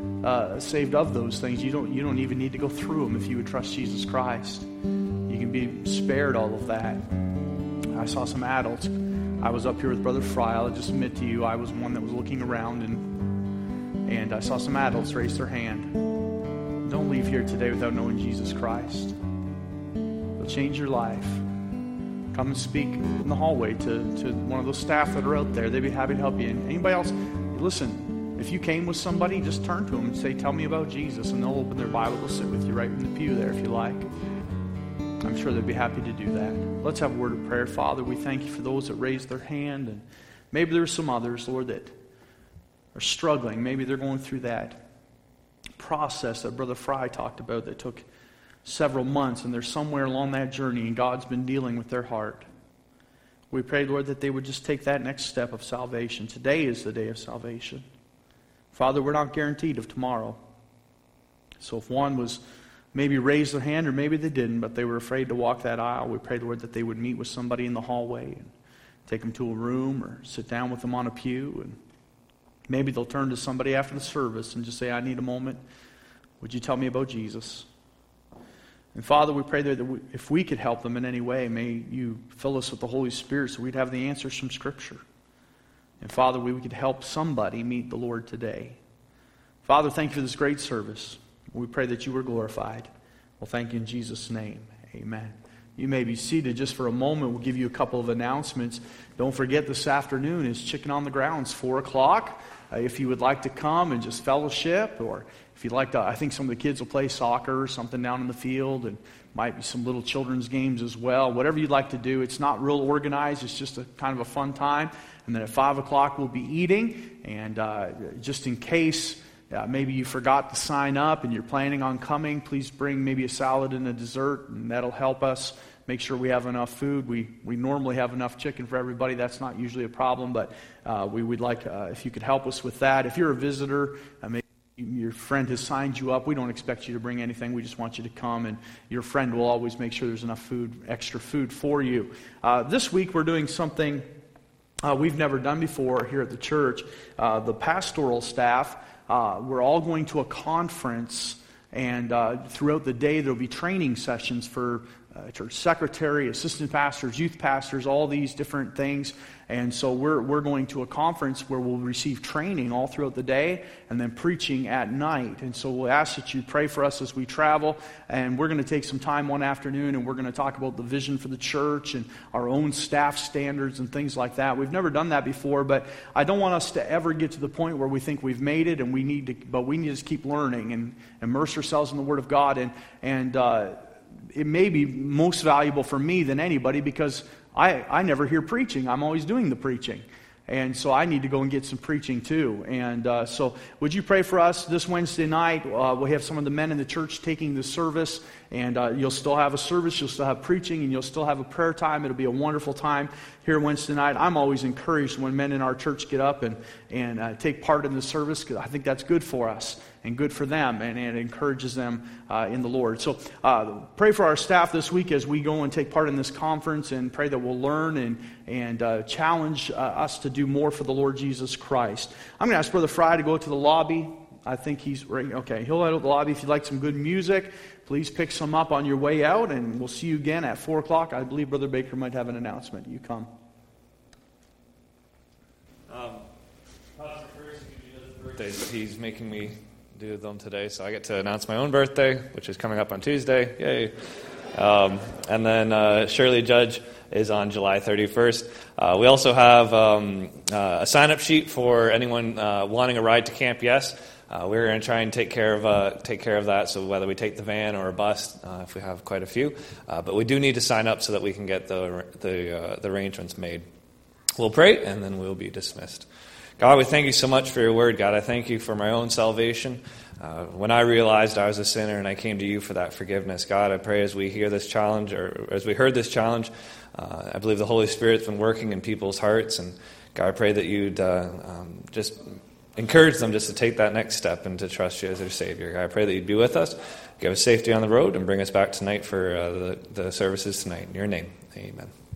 Speaker 2: of those things. You don't even need to go through them if you would trust Jesus Christ. You can be spared all of that. I saw some adults. I was up here with Brother Fry. I'll just admit to you, I was one that was looking around, and I saw some adults raise their hand. Don't leave here today without knowing Jesus Christ. It'll change your life. Come and speak in the hallway to one of those staff that are out there. They'd be happy to help you. And anybody else, listen, if you came with somebody, just turn to them and say, tell me about Jesus, and they'll open their Bible. They'll sit with you right in the pew there if you like. I'm sure they'd be happy to do that. Let's have a word of prayer. Father, we thank you for those that raised their hand, and maybe there's some others, Lord, that are struggling. Maybe they're going through that process that Brother Fry talked about that took several months, and they're somewhere along that journey, and God's been dealing with their heart. We pray, Lord, that they would just take that next step of salvation. Today is the day of salvation. Father, we're not guaranteed of tomorrow. So if one was maybe raised their hand, or maybe they didn't, but they were afraid to walk that aisle, we pray, Lord, that they would meet with somebody in the hallway and take them to a room or sit down with them on a pew, and maybe they'll turn to somebody after the service and just say, I need a moment. Would you tell me about Jesus? And Father, we pray that if we could help them in any way, may you fill us with the Holy Spirit so we'd have the answers from Scripture. And Father, we could help somebody meet the Lord today. Father, thank you for this great service. We pray that you were glorified. Well, thank you in Jesus' name. Amen. You may be seated just for a moment. We'll give you a couple of announcements. Don't forget this afternoon is Chicken on the Grounds, 4 o'clock. If you would like to come and just fellowship, or if you'd like to, I think some of the kids will play soccer or something down in the field, and might be some little children's games as well. Whatever you'd like to do. It's not real organized. It's just a kind of a fun time. And then at 5 o'clock we'll be eating. And just in case maybe you forgot to sign up and you're planning on coming, please bring maybe a salad and a dessert, and that'll help us make sure we have enough food. We normally have enough chicken for everybody. That's not usually a problem, but we would like if you could help us with that. If you're a visitor, maybe your friend has signed you up, we don't expect you to bring anything. We just want you to come, and your friend will always make sure there's enough food, extra food for you. This week we're doing something we've never done before here at the church. The pastoral staff, we're all going to a conference, and throughout the day there'll be training sessions for church secretary, assistant pastors, youth pastors, all these different things. And so we're going to a conference where we'll receive training all throughout the day and then preaching at night. And so we'll ask that you pray for us as we travel. And we're going to take some time one afternoon, and we're going to talk about the vision for the church and our own staff standards and things like that. We've never done that before, but I don't want us to ever get to the point where we think we've made it, and we need to just keep learning and immerse ourselves in the Word of God. And it may be most valuable for me than anybody, because I never hear preaching. I'm always doing the preaching. And so I need to go and get some preaching too. And so would you pray for us this Wednesday night? We'll have some of the men in the church taking the service. And you'll still have a service, you'll still have preaching, and you'll still have a prayer time. It'll be a wonderful time here Wednesday night. I'm always encouraged when men in our church get up and take part in the service, because I think that's good for us and good for them, and it encourages them in the Lord. So pray for our staff this week as we go and take part in this conference, and pray that we'll learn and challenge us to do more for the Lord Jesus Christ. I'm going to ask Brother Fry to go to the lobby. I think he's right. Okay, he'll head to the lobby. If you'd like some good music, please pick some up on your way out, and we'll see you again at 4 o'clock. I believe Brother Baker might have an announcement. You come.
Speaker 7: Pastor Curtis, birthdays, he's making me do them today, so I get to announce my own birthday, which is coming up on Tuesday. Yay! And then Shirley Judge is on July 31st. We also have a sign-up sheet for anyone wanting a ride to Camp Yes. We're going to try and take care of that. So whether we take the van or a bus, if we have quite a few, but we do need to sign up so that we can get the arrangements made. We'll pray and then we'll be dismissed. God, we thank you so much for your word. God, I thank you for my own salvation. When I realized I was a sinner and I came to you for that forgiveness, God, I pray as we hear this challenge, or as we heard this challenge, I believe the Holy Spirit's been working in people's hearts, and God, I pray that you'd just encourage them just to take that next step and to trust you as their Savior. God, I pray that you'd be with us, give us safety on the road, and bring us back tonight for the services tonight. In your name, amen.